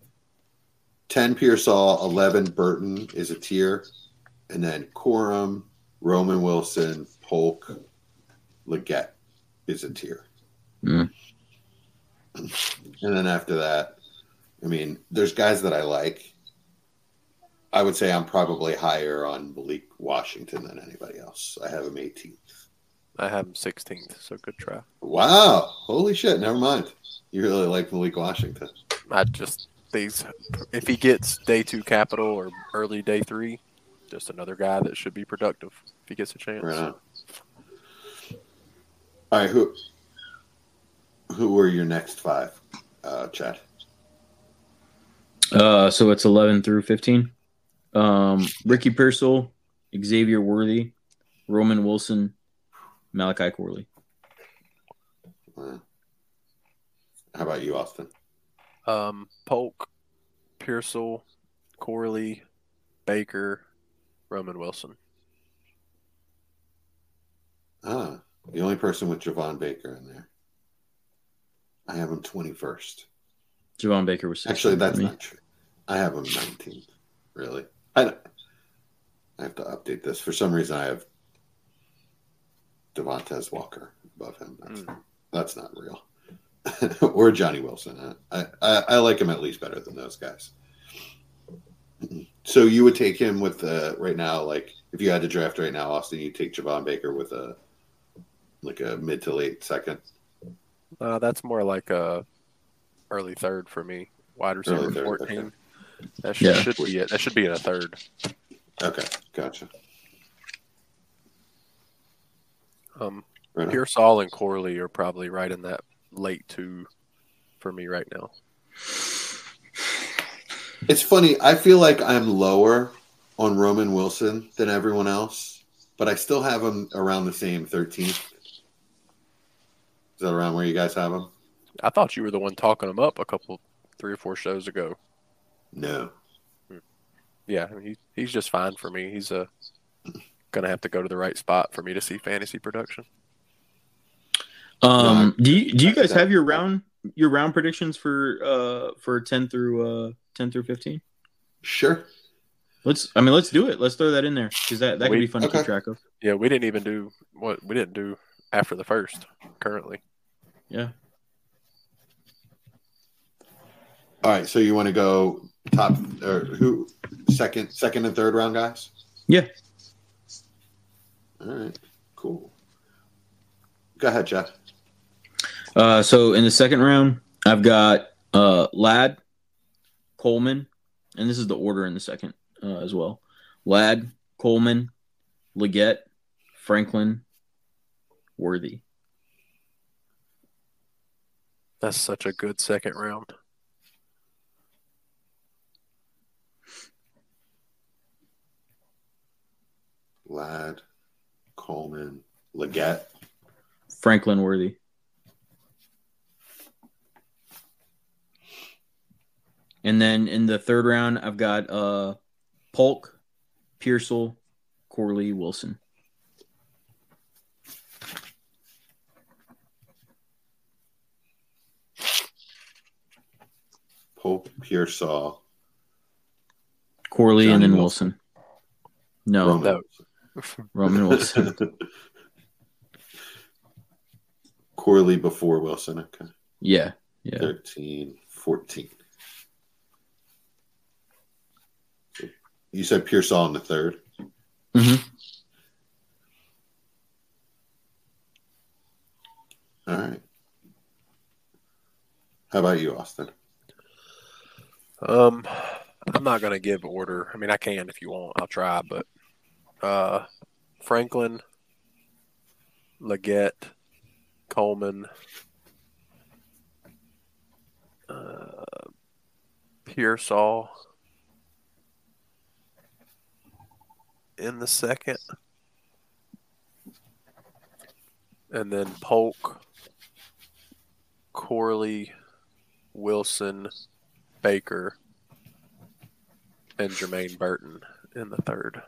ten Pearsall, eleven Burton is a tier, and then Corum, Roman Wilson, Polk, Leggett is a tier. Mm. And then after that, I mean, there's guys that I like. I would say I'm probably higher on Malik Washington than anybody else. I have him eighteenth. I have him sixteenth, so good try. Wow. Holy shit. Never mind. You really like Malik Washington. I just these if he gets day two capital or early day three, just another guy that should be productive if he gets a chance. Right on. All right. Who, who were your next five, uh, Chad? uh, so it's eleven through fifteen. Um, Ricky Pearsall, Xavier Worthy, Roman Wilson, Malachi Corley. Uh, how about you, Austin? Um, Polk, Pearsall, Corley, Baker, Roman Wilson. Ah, the only person with Javon Baker in there. I have him twenty-first. Javon Baker was sixteen Actually, that's for me. not true. I have him nineteenth. Really? I, I have to update this. For some reason, I have Devontae Walker above him. That's, Mm. that's not real. Or Johnny Wilson. I, I, I like him at least better than those guys. So you would take him with uh, right now, like if you had to draft right now, Austin, you take Javon Baker with a like a mid to late second. Uh, that's more like a early third for me. Wide receiver Early third, fourteen. okay. That should, Yeah. should be it. That should be in a third. Okay, gotcha. Um, Right on. Pearsall and Corley are probably right in that late two for me right now. It's funny. I feel like I'm lower on Roman Wilson than everyone else, but I still have him around the same thirteenth. Is that around where you guys have him? I thought you were the one talking him up a couple, three or four shows ago. No. Yeah, I mean, he, he's just fine for me. He's uh, gonna have to go to the right spot for me to see fantasy production. Um, No, do you do you guys that- have your round your round predictions for uh for ten through uh ten through fifteen? Sure. Let's I mean let's do it. Let's throw that in there because that that could We- be fun to okay. keep track of. Yeah, we didn't even do what we didn't do after the first. Currently, Yeah. All right. So you want to go top or who second, second and third round guys? Yeah. All right. Cool. Go ahead, Jeff. Uh, so in the second round, I've got uh Ladd, Coleman, and this is the order in the second uh, as well. Ladd, Coleman, Leggett, Franklin, Worthy. that's such a good second round. Ladd, Coleman, Leggett. Franklin, Worthy. And then in the third round, I've got uh, Polk, Pearsall, Corley, Wilson. Pope, Pearsall, Corley Johnny and then Wilson. Wilson. No, Roman no. Wilson. Roman Wilson. Corley before Wilson. Okay. Yeah, yeah. thirteen, fourteen. You said Pearsall in the third. hmm All right. How about you, Austin? Um, I'm not gonna give order. I mean, I can if you want. I'll try, but uh, Franklin, Leggett, Coleman, uh, Pearsall in the second, and then Polk, Corley, Wilson, Baker, and Jermaine Burton in the third.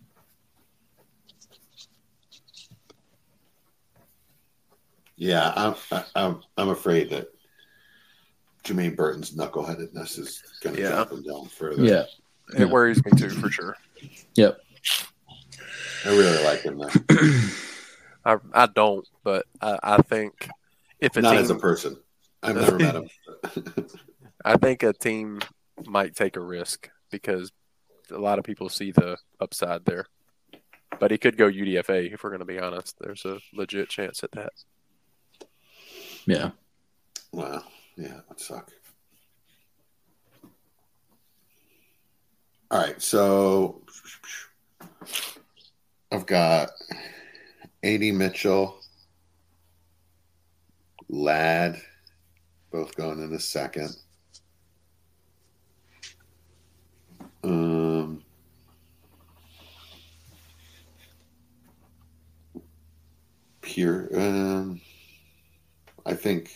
Yeah, I'm I- I'm I'm afraid that Jermaine Burton's knuckleheadedness is going to Yeah. drop him down further. Yeah. It Yeah. worries me too, for sure. Yep. I really like him though. I I don't, but I, I think if a Not team, as a person. I've never met him. I think a team might take a risk because a lot of people see the upside there. But he could go U D F A if we're going to be honest. There's a legit chance at that. Yeah. Wow. Yeah, that would suck. All right, so I've got A D Mitchell, Ladd, both going in the second. Um, Pure, um, I think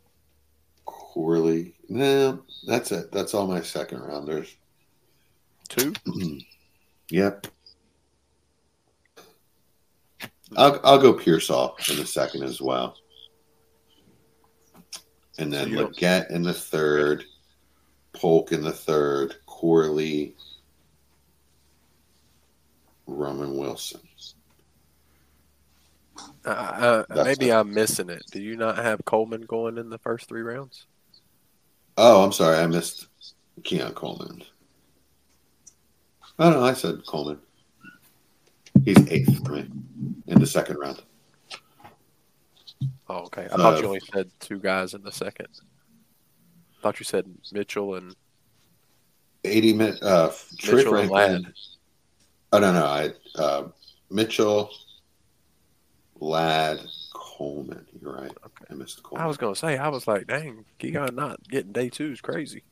Corley. No, that's it. That's all my second rounders. Two? Yep. I'll I'll go Pearsall in the second as well. And then So you don't- Leggett in the third, Polk in the third, Corley, Roman Wilson. Uh, uh, That's maybe it. I'm missing it. Do you not have Coleman going in the first three rounds? Oh, I'm sorry. I missed Keon Coleman. Oh, no, I said Coleman. He's eighth for me in the second round. Oh, okay. I Uh, thought you only said two guys in the second. I thought you said Mitchell and eighty minute. Uh, Trey Mitchell and Franklin. Ladd. Oh, no, no. I, uh, Mitchell, Ladd, Coleman. You're right. Okay. I missed Coleman. I was gonna say, I was like, dang, Keon not getting day two is crazy.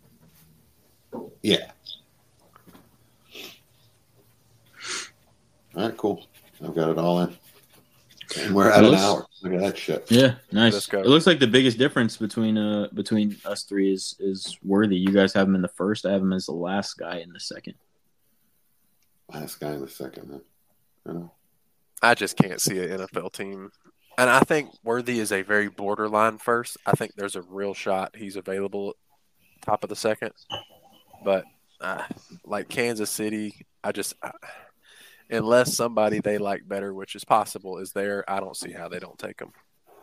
Yeah. All right, cool. I've got it all in. And we're at It an looks- hour. Look at that shit. Yeah, nice. Let's go. It looks like the biggest difference between uh between us three is is Worthy. You guys have him in the first. I have him as the last guy in the second. Last guy in the second, man. I know. I just can't see an N F L team. And I think Worthy is a very borderline first. I think there's a real shot he's available top of the second. But uh, like Kansas City, I just I, unless somebody they like better, which is possible, is there, I don't see how they don't take him.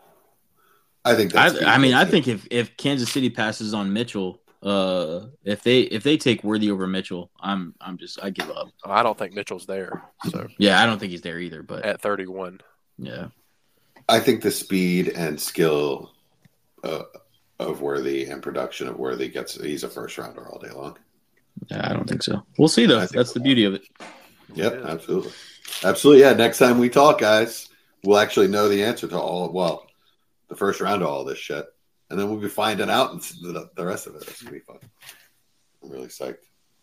I think that's I, I mean, I think if if Kansas City passes on Mitchell, uh, if they if they take Worthy over Mitchell, I'm I'm just I give up. I don't think Mitchell's there. So Yeah, I don't think he's there either. But at thirty-one, yeah, I think the speed and skill uh, of Worthy and production of Worthy gets he's a first rounder all day long. yeah, I don't think so. We'll see though. I think That's so. the beauty of it. Yep, Yeah. absolutely. Absolutely, yeah. Next time we talk, guys, we'll actually know the answer to all well, the first round of all this shit. And then we'll be finding out the, the rest of it. It's gonna be fun. I'm really psyched.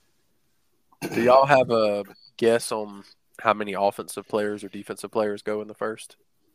do y'all have a guess on how many offensive players or defensive players go in the first?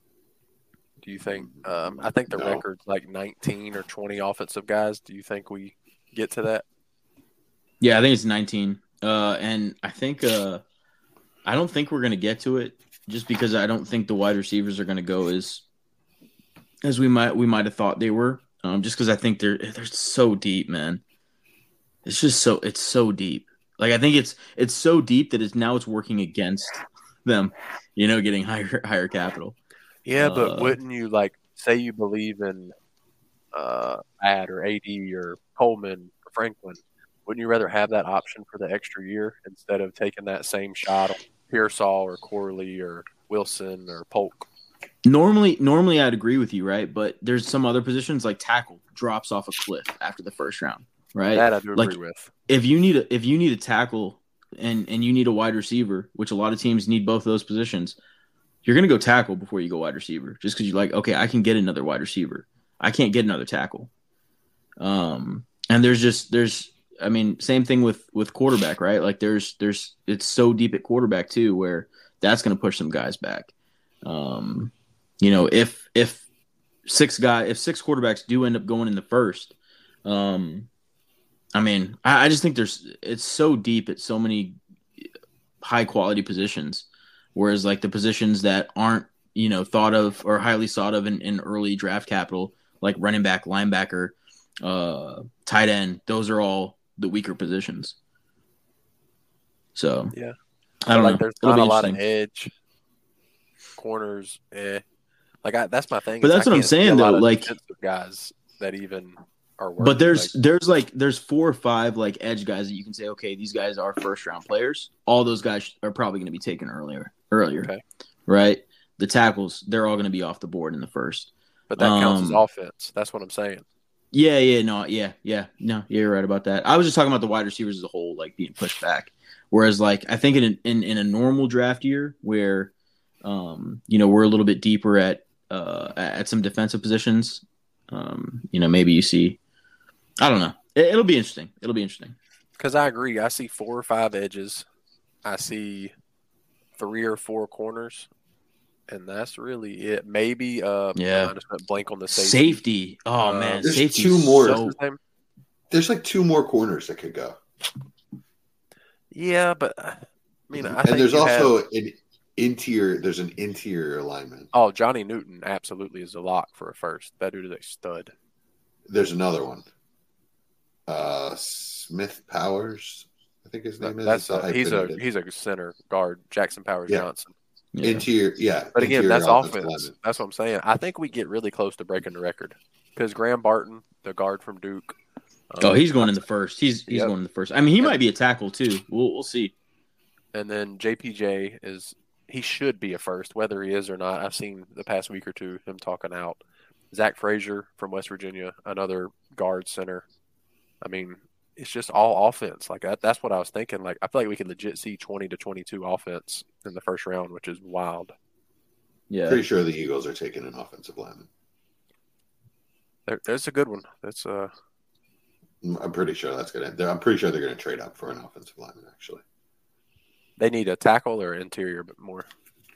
Do you think? Um, I think the No. record's like nineteen or twenty offensive guys. Do you think we get to that? Yeah, I think it's nineteen. Uh, and I think uh, I don't think we're gonna get to it just because I don't think the wide receivers are gonna go as as we might we might have thought they were. Um, just because I think they're they're so deep, man. It's just so it's so deep. Like I think it's it's so deep that it's now it's working against them. You know, getting higher higher capital. Yeah, but Uh, wouldn't you like say you believe in uh, Ad or A D or Coleman or Franklin? Wouldn't you rather have that option for the extra year instead of taking that same shot on Pearsall or Corley or Wilson or Polk? Normally, normally I'd agree with you, right? But there's some other positions like tackle drops off a cliff after the first round, right? That I do Like, agree with. if you need a if you need a tackle and and you need a wide receiver, which a lot of teams need both of those positions, you're gonna go tackle before you go wide receiver, just because you're like, okay, I can get another wide receiver, I can't get another tackle. Um, and there's just there's I mean, same thing with with quarterback, right? Like there's there's it's so deep at quarterback too, where that's gonna push some guys back. Um, you know, if if six guy if six quarterbacks do end up going in the first, um, I mean, I, I just think there's it's so deep at so many high quality positions, whereas like the positions that aren't you know thought of or highly sought of in, in early draft capital, like running back, linebacker, uh, tight end, those are all the weaker positions. So Yeah. I don't like know. there's It'll not be a lot of interesting. edge corners. Eh. Like I, that's my thing. But is that's I what I'm can't see a saying, lot though, of like- defensive guys that even are working. But there's like, there's like there's four or five like edge guys that you can say, okay, these guys are first round players. All those guys are probably going to be taken earlier. Earlier, Okay. right? The tackles, they're all going to be off the board in the first. but that counts as um, offense. That's what I'm saying. Yeah, yeah, no, yeah, yeah, no, yeah, you're right about that. I was just talking about the wide receivers as a whole, like being pushed back. Whereas, like, I think in in, in a normal draft year where, um, you know, we're a little bit deeper at uh at some defensive positions, um, you know, maybe you see, I don't know, it, it'll be interesting. It'll be interesting. Because I agree. I see four or five edges. I see three or four corners. And that's really it. Maybe uh Yeah. I just went blank on the safety. Safety. Oh Uh, man, There's safety. two more. So, What's his name? There's like two more corners that could go. Yeah, but I mean, I and think there's you also have, an interior. There's an interior alignment. oh, Johnny Newton absolutely is a lock for a first. That dude is a stud. There's another one. Uh, Smith Powers, I think his name is. That's It's a a, he's a hyphenated. he's a center guard, Jackson Powers Yeah. Johnson. Yeah. Interior, yeah. But again, interior that's offensive offense. lineman. That's what I'm saying. I think we get really close to breaking the record because Graham Barton, the guard from Duke. um, Oh, he's going in the first. He's he's Yep. going in the first. I mean, he might be a tackle too. We'll we'll see. And then J P J is he should be a first, whether he is or not. I've seen the past week or two him talking out. Zach Frazier from West Virginia, another guard center. I mean, it's just all offense. Like that, that's what I was thinking. Like I feel like we could legit see twenty to twenty-two offense in the first round, which is wild. Yeah. Pretty sure the Eagles are taking an offensive lineman. There, there's a good one. That's uh, I'm pretty sure that's gonna. I'm pretty sure they're gonna trade up for an offensive lineman. Actually, they need a tackle or interior, but more.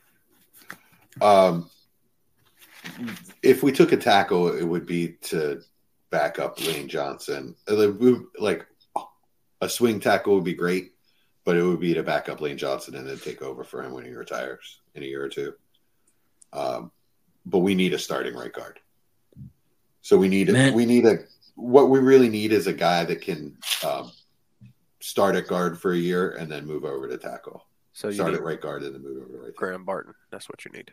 um, if we took a tackle, it would be to back up Lane Johnson. Like a swing tackle would be great, but it would be to back up Lane Johnson and then take over for him when he retires in a year or two. Um, but we need a starting right guard. So we need a, we need a what we really need is a guy that can um, start at guard for a year and then move over to tackle. So you start need at right guard and then move over to right tackle. Graham Barton. That's what you need.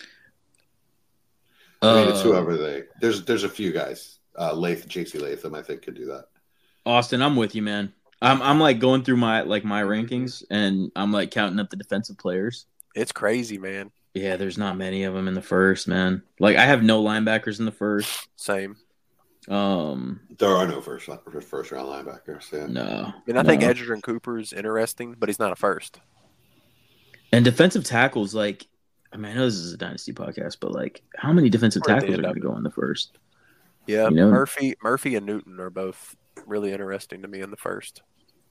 I mean, it's Uh, whoever they. There's there's a few guys. Uh, Lath, J C Latham, I think, could do that. Austin, I'm with you, man. I'm I'm like going through my like my rankings and I'm like counting up the defensive players. It's crazy, man. Yeah, there's not many of them in the first, man. Like I have no linebackers in the first. Same. Um, There are no first first round linebackers. Yeah. no. I mean, I think no. Edgerton Cooper is interesting, but he's not a first. And defensive tackles, like I mean, I know this is a dynasty podcast, but like, how many defensive Or at the tackles are end going of to it. go in the first? Yeah, You know? Murphy, Murphy, and Newton are both really interesting to me in the first.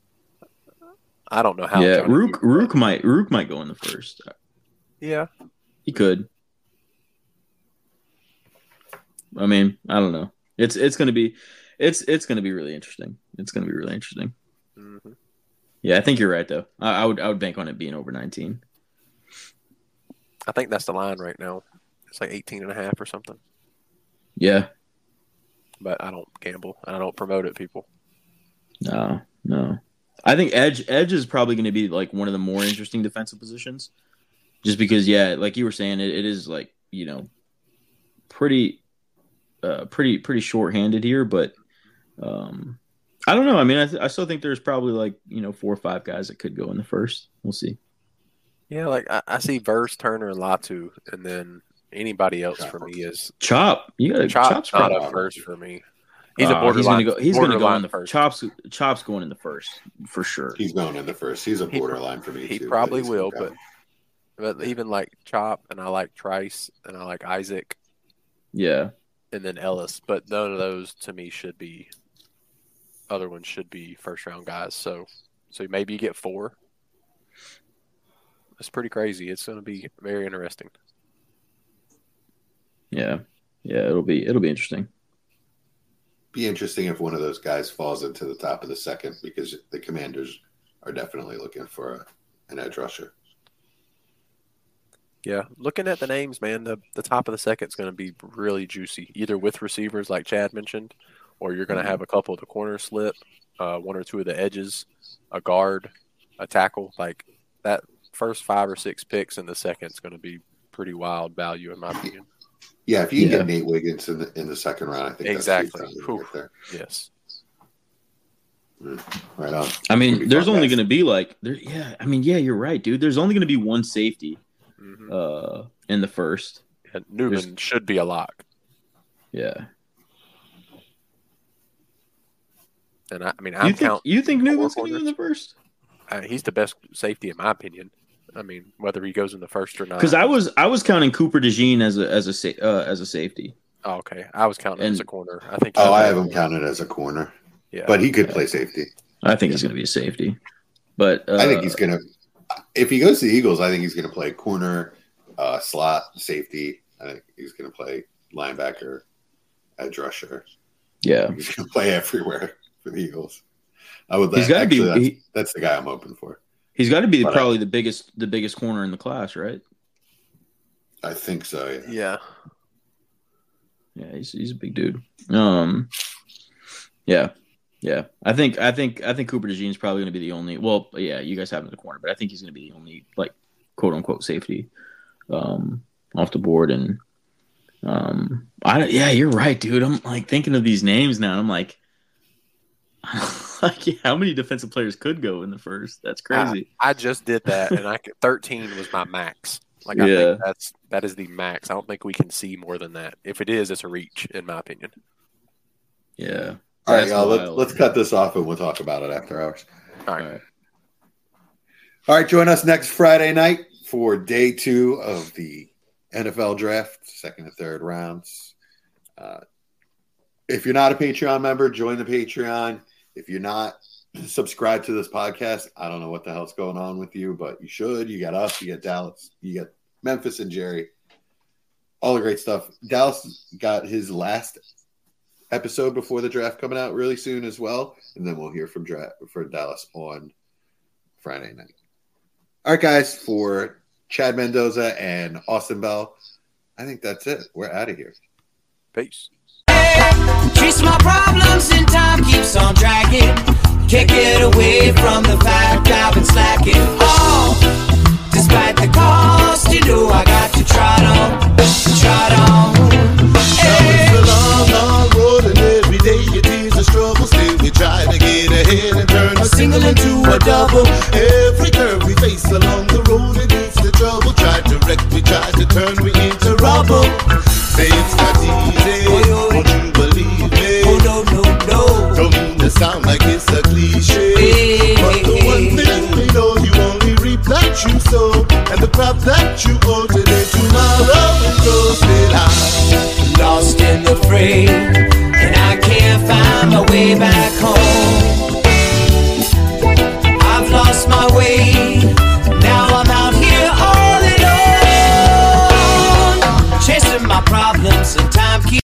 I don't know how. yeah, Johnny Rook Cooper- Rook might Rook might go in the first. Yeah, He could. I mean, I don't know. It's it's gonna be, it's it's gonna be really interesting. It's gonna be really interesting. hmm Yeah, I think you're right though. I, I would I would bank on it being over nineteen. I think that's the line right now. It's like eighteen and a half or something. Yeah, But I don't gamble and I don't promote it, people. no, no. I think edge edge is probably going to be like one of the more interesting defensive positions, just because yeah, like you were saying, it, it is like you know, pretty, uh, pretty pretty short-handed here, but um, I don't know. I mean, I, th- I still think there's probably like you know four or five guys that could go in the first. We'll see. Yeah, like I, I see Verse, Turner, and Latu, and then anybody else for me is Chop, you got Chop, Chop's not probably- a first for me. He's Uh, a borderline. He's gonna go. He's gonna go borderline in the first. Chops. Chops going in the first for sure. He's going in the first. He's a He- borderline for me. he too, probably but he's will, going. But even like Chop, and I like Trice, and I like Isaac, Yeah, and then Ellis. But none of those to me should be. Other ones should be first round guys. So, so maybe you get four. It's pretty crazy. It's going to be very interesting. yeah, yeah. It'll be it'll be interesting. Be interesting if one of those guys falls into the top of the second because the Commanders are definitely looking for a, an edge rusher. Yeah, looking at the names, man, the the top of the second is going to be really juicy. Either with receivers like Chad mentioned, or you're going to have a couple of the corners slip, uh, one or two of the edges, a guard, a tackle. Like that first five or six picks in the second is going to be pretty wild value in my opinion. Yeah, if you can Yeah. get Nate Wiggins in the in the second round, I think Exactly. that's huge value Whew. right there. Yes. Right on. I Would mean, be there's fun, only guys. going to be like there. Yeah, I mean, yeah, you're right, dude. There's only going to be one safety hmm uh, in the first. And Newman There's- should be a lock. Yeah. And I, I mean, You I'm think counting. you think four Newman's going to be in corners. the first? Uh, he's the best safety in my opinion. I mean, whether he goes in the first or not. Because I was I was counting Cooper DeJean as a as a sa- uh, as a safety. Oh, okay. I was counting him as a And- corner. I think. Oh, I he's- have him counted as a corner, Yeah. but he could play safety. I think he's going to be a safety. But uh, I think he's gonna. If he goes to the Eagles, I think he's gonna play corner, uh, slot, safety. I think he's gonna play linebacker, edge rusher. yeah. He's gonna play everywhere for the Eagles. I would. He's got to be. That's, He, that's the guy I'm hoping for. he's got to be But probably the biggest, the biggest corner in the class, right? I think so. Yeah. Yeah. Yeah, he's he's a big dude. Um, yeah, yeah. I think I think I think Cooper DeJean's probably going to be the only. Well, yeah, you guys have him in the corner, but I think he's going to be the only like quote unquote safety um, off the board. And um, I yeah, you're right, dude. I'm like thinking of these names now. And I'm like, like how many defensive players could go in the first? That's crazy. I, I just did that, and I could, thirteen was my max. Like I Yeah. think that's that is the max. I don't think we can see more than that. If it is, it's a reach, in my opinion. Yeah. All right, That's y'all. Let's wild. let's cut this off and we'll talk about it after hours. All All right. right. All right, join us next Friday night for day two of the N F L draft, second and third rounds. Uh, if you're not a Patreon member, join the Patreon. If you're not, subscribe to this podcast. I don't know what the hell's going on with you, but you should. You got us, you got Dallas, you got Memphis and Jerry. All the great stuff. Dallas got his last episode before the draft coming out really soon as well, and then we'll hear from draft for Dallas on Friday night. All right, guys, for Chad Mendoza and Austin Bell, I think that's it. We're out of here. Peace. Chase my problems and time keeps on dragging. Can't get away from the fact I've been slacking. Oh, despite the cost, you know I got to trot on, trot on. Hey. It's a long, long road, and every day it is a struggle. Still we try to get ahead and turn a single into a double. Every curve we face along the road, it leads to trouble. Try to wreck, we try to turn, we into rubble. Say it's not easy, won't you believe me? Oh no, no, no. Don't mean to sound like it's a cliche, Hey, but the one thing we know, you only reap that you sow, and the crop that you owe today, tomorrow it goes still high. Lost in the fray, and I can't find my way back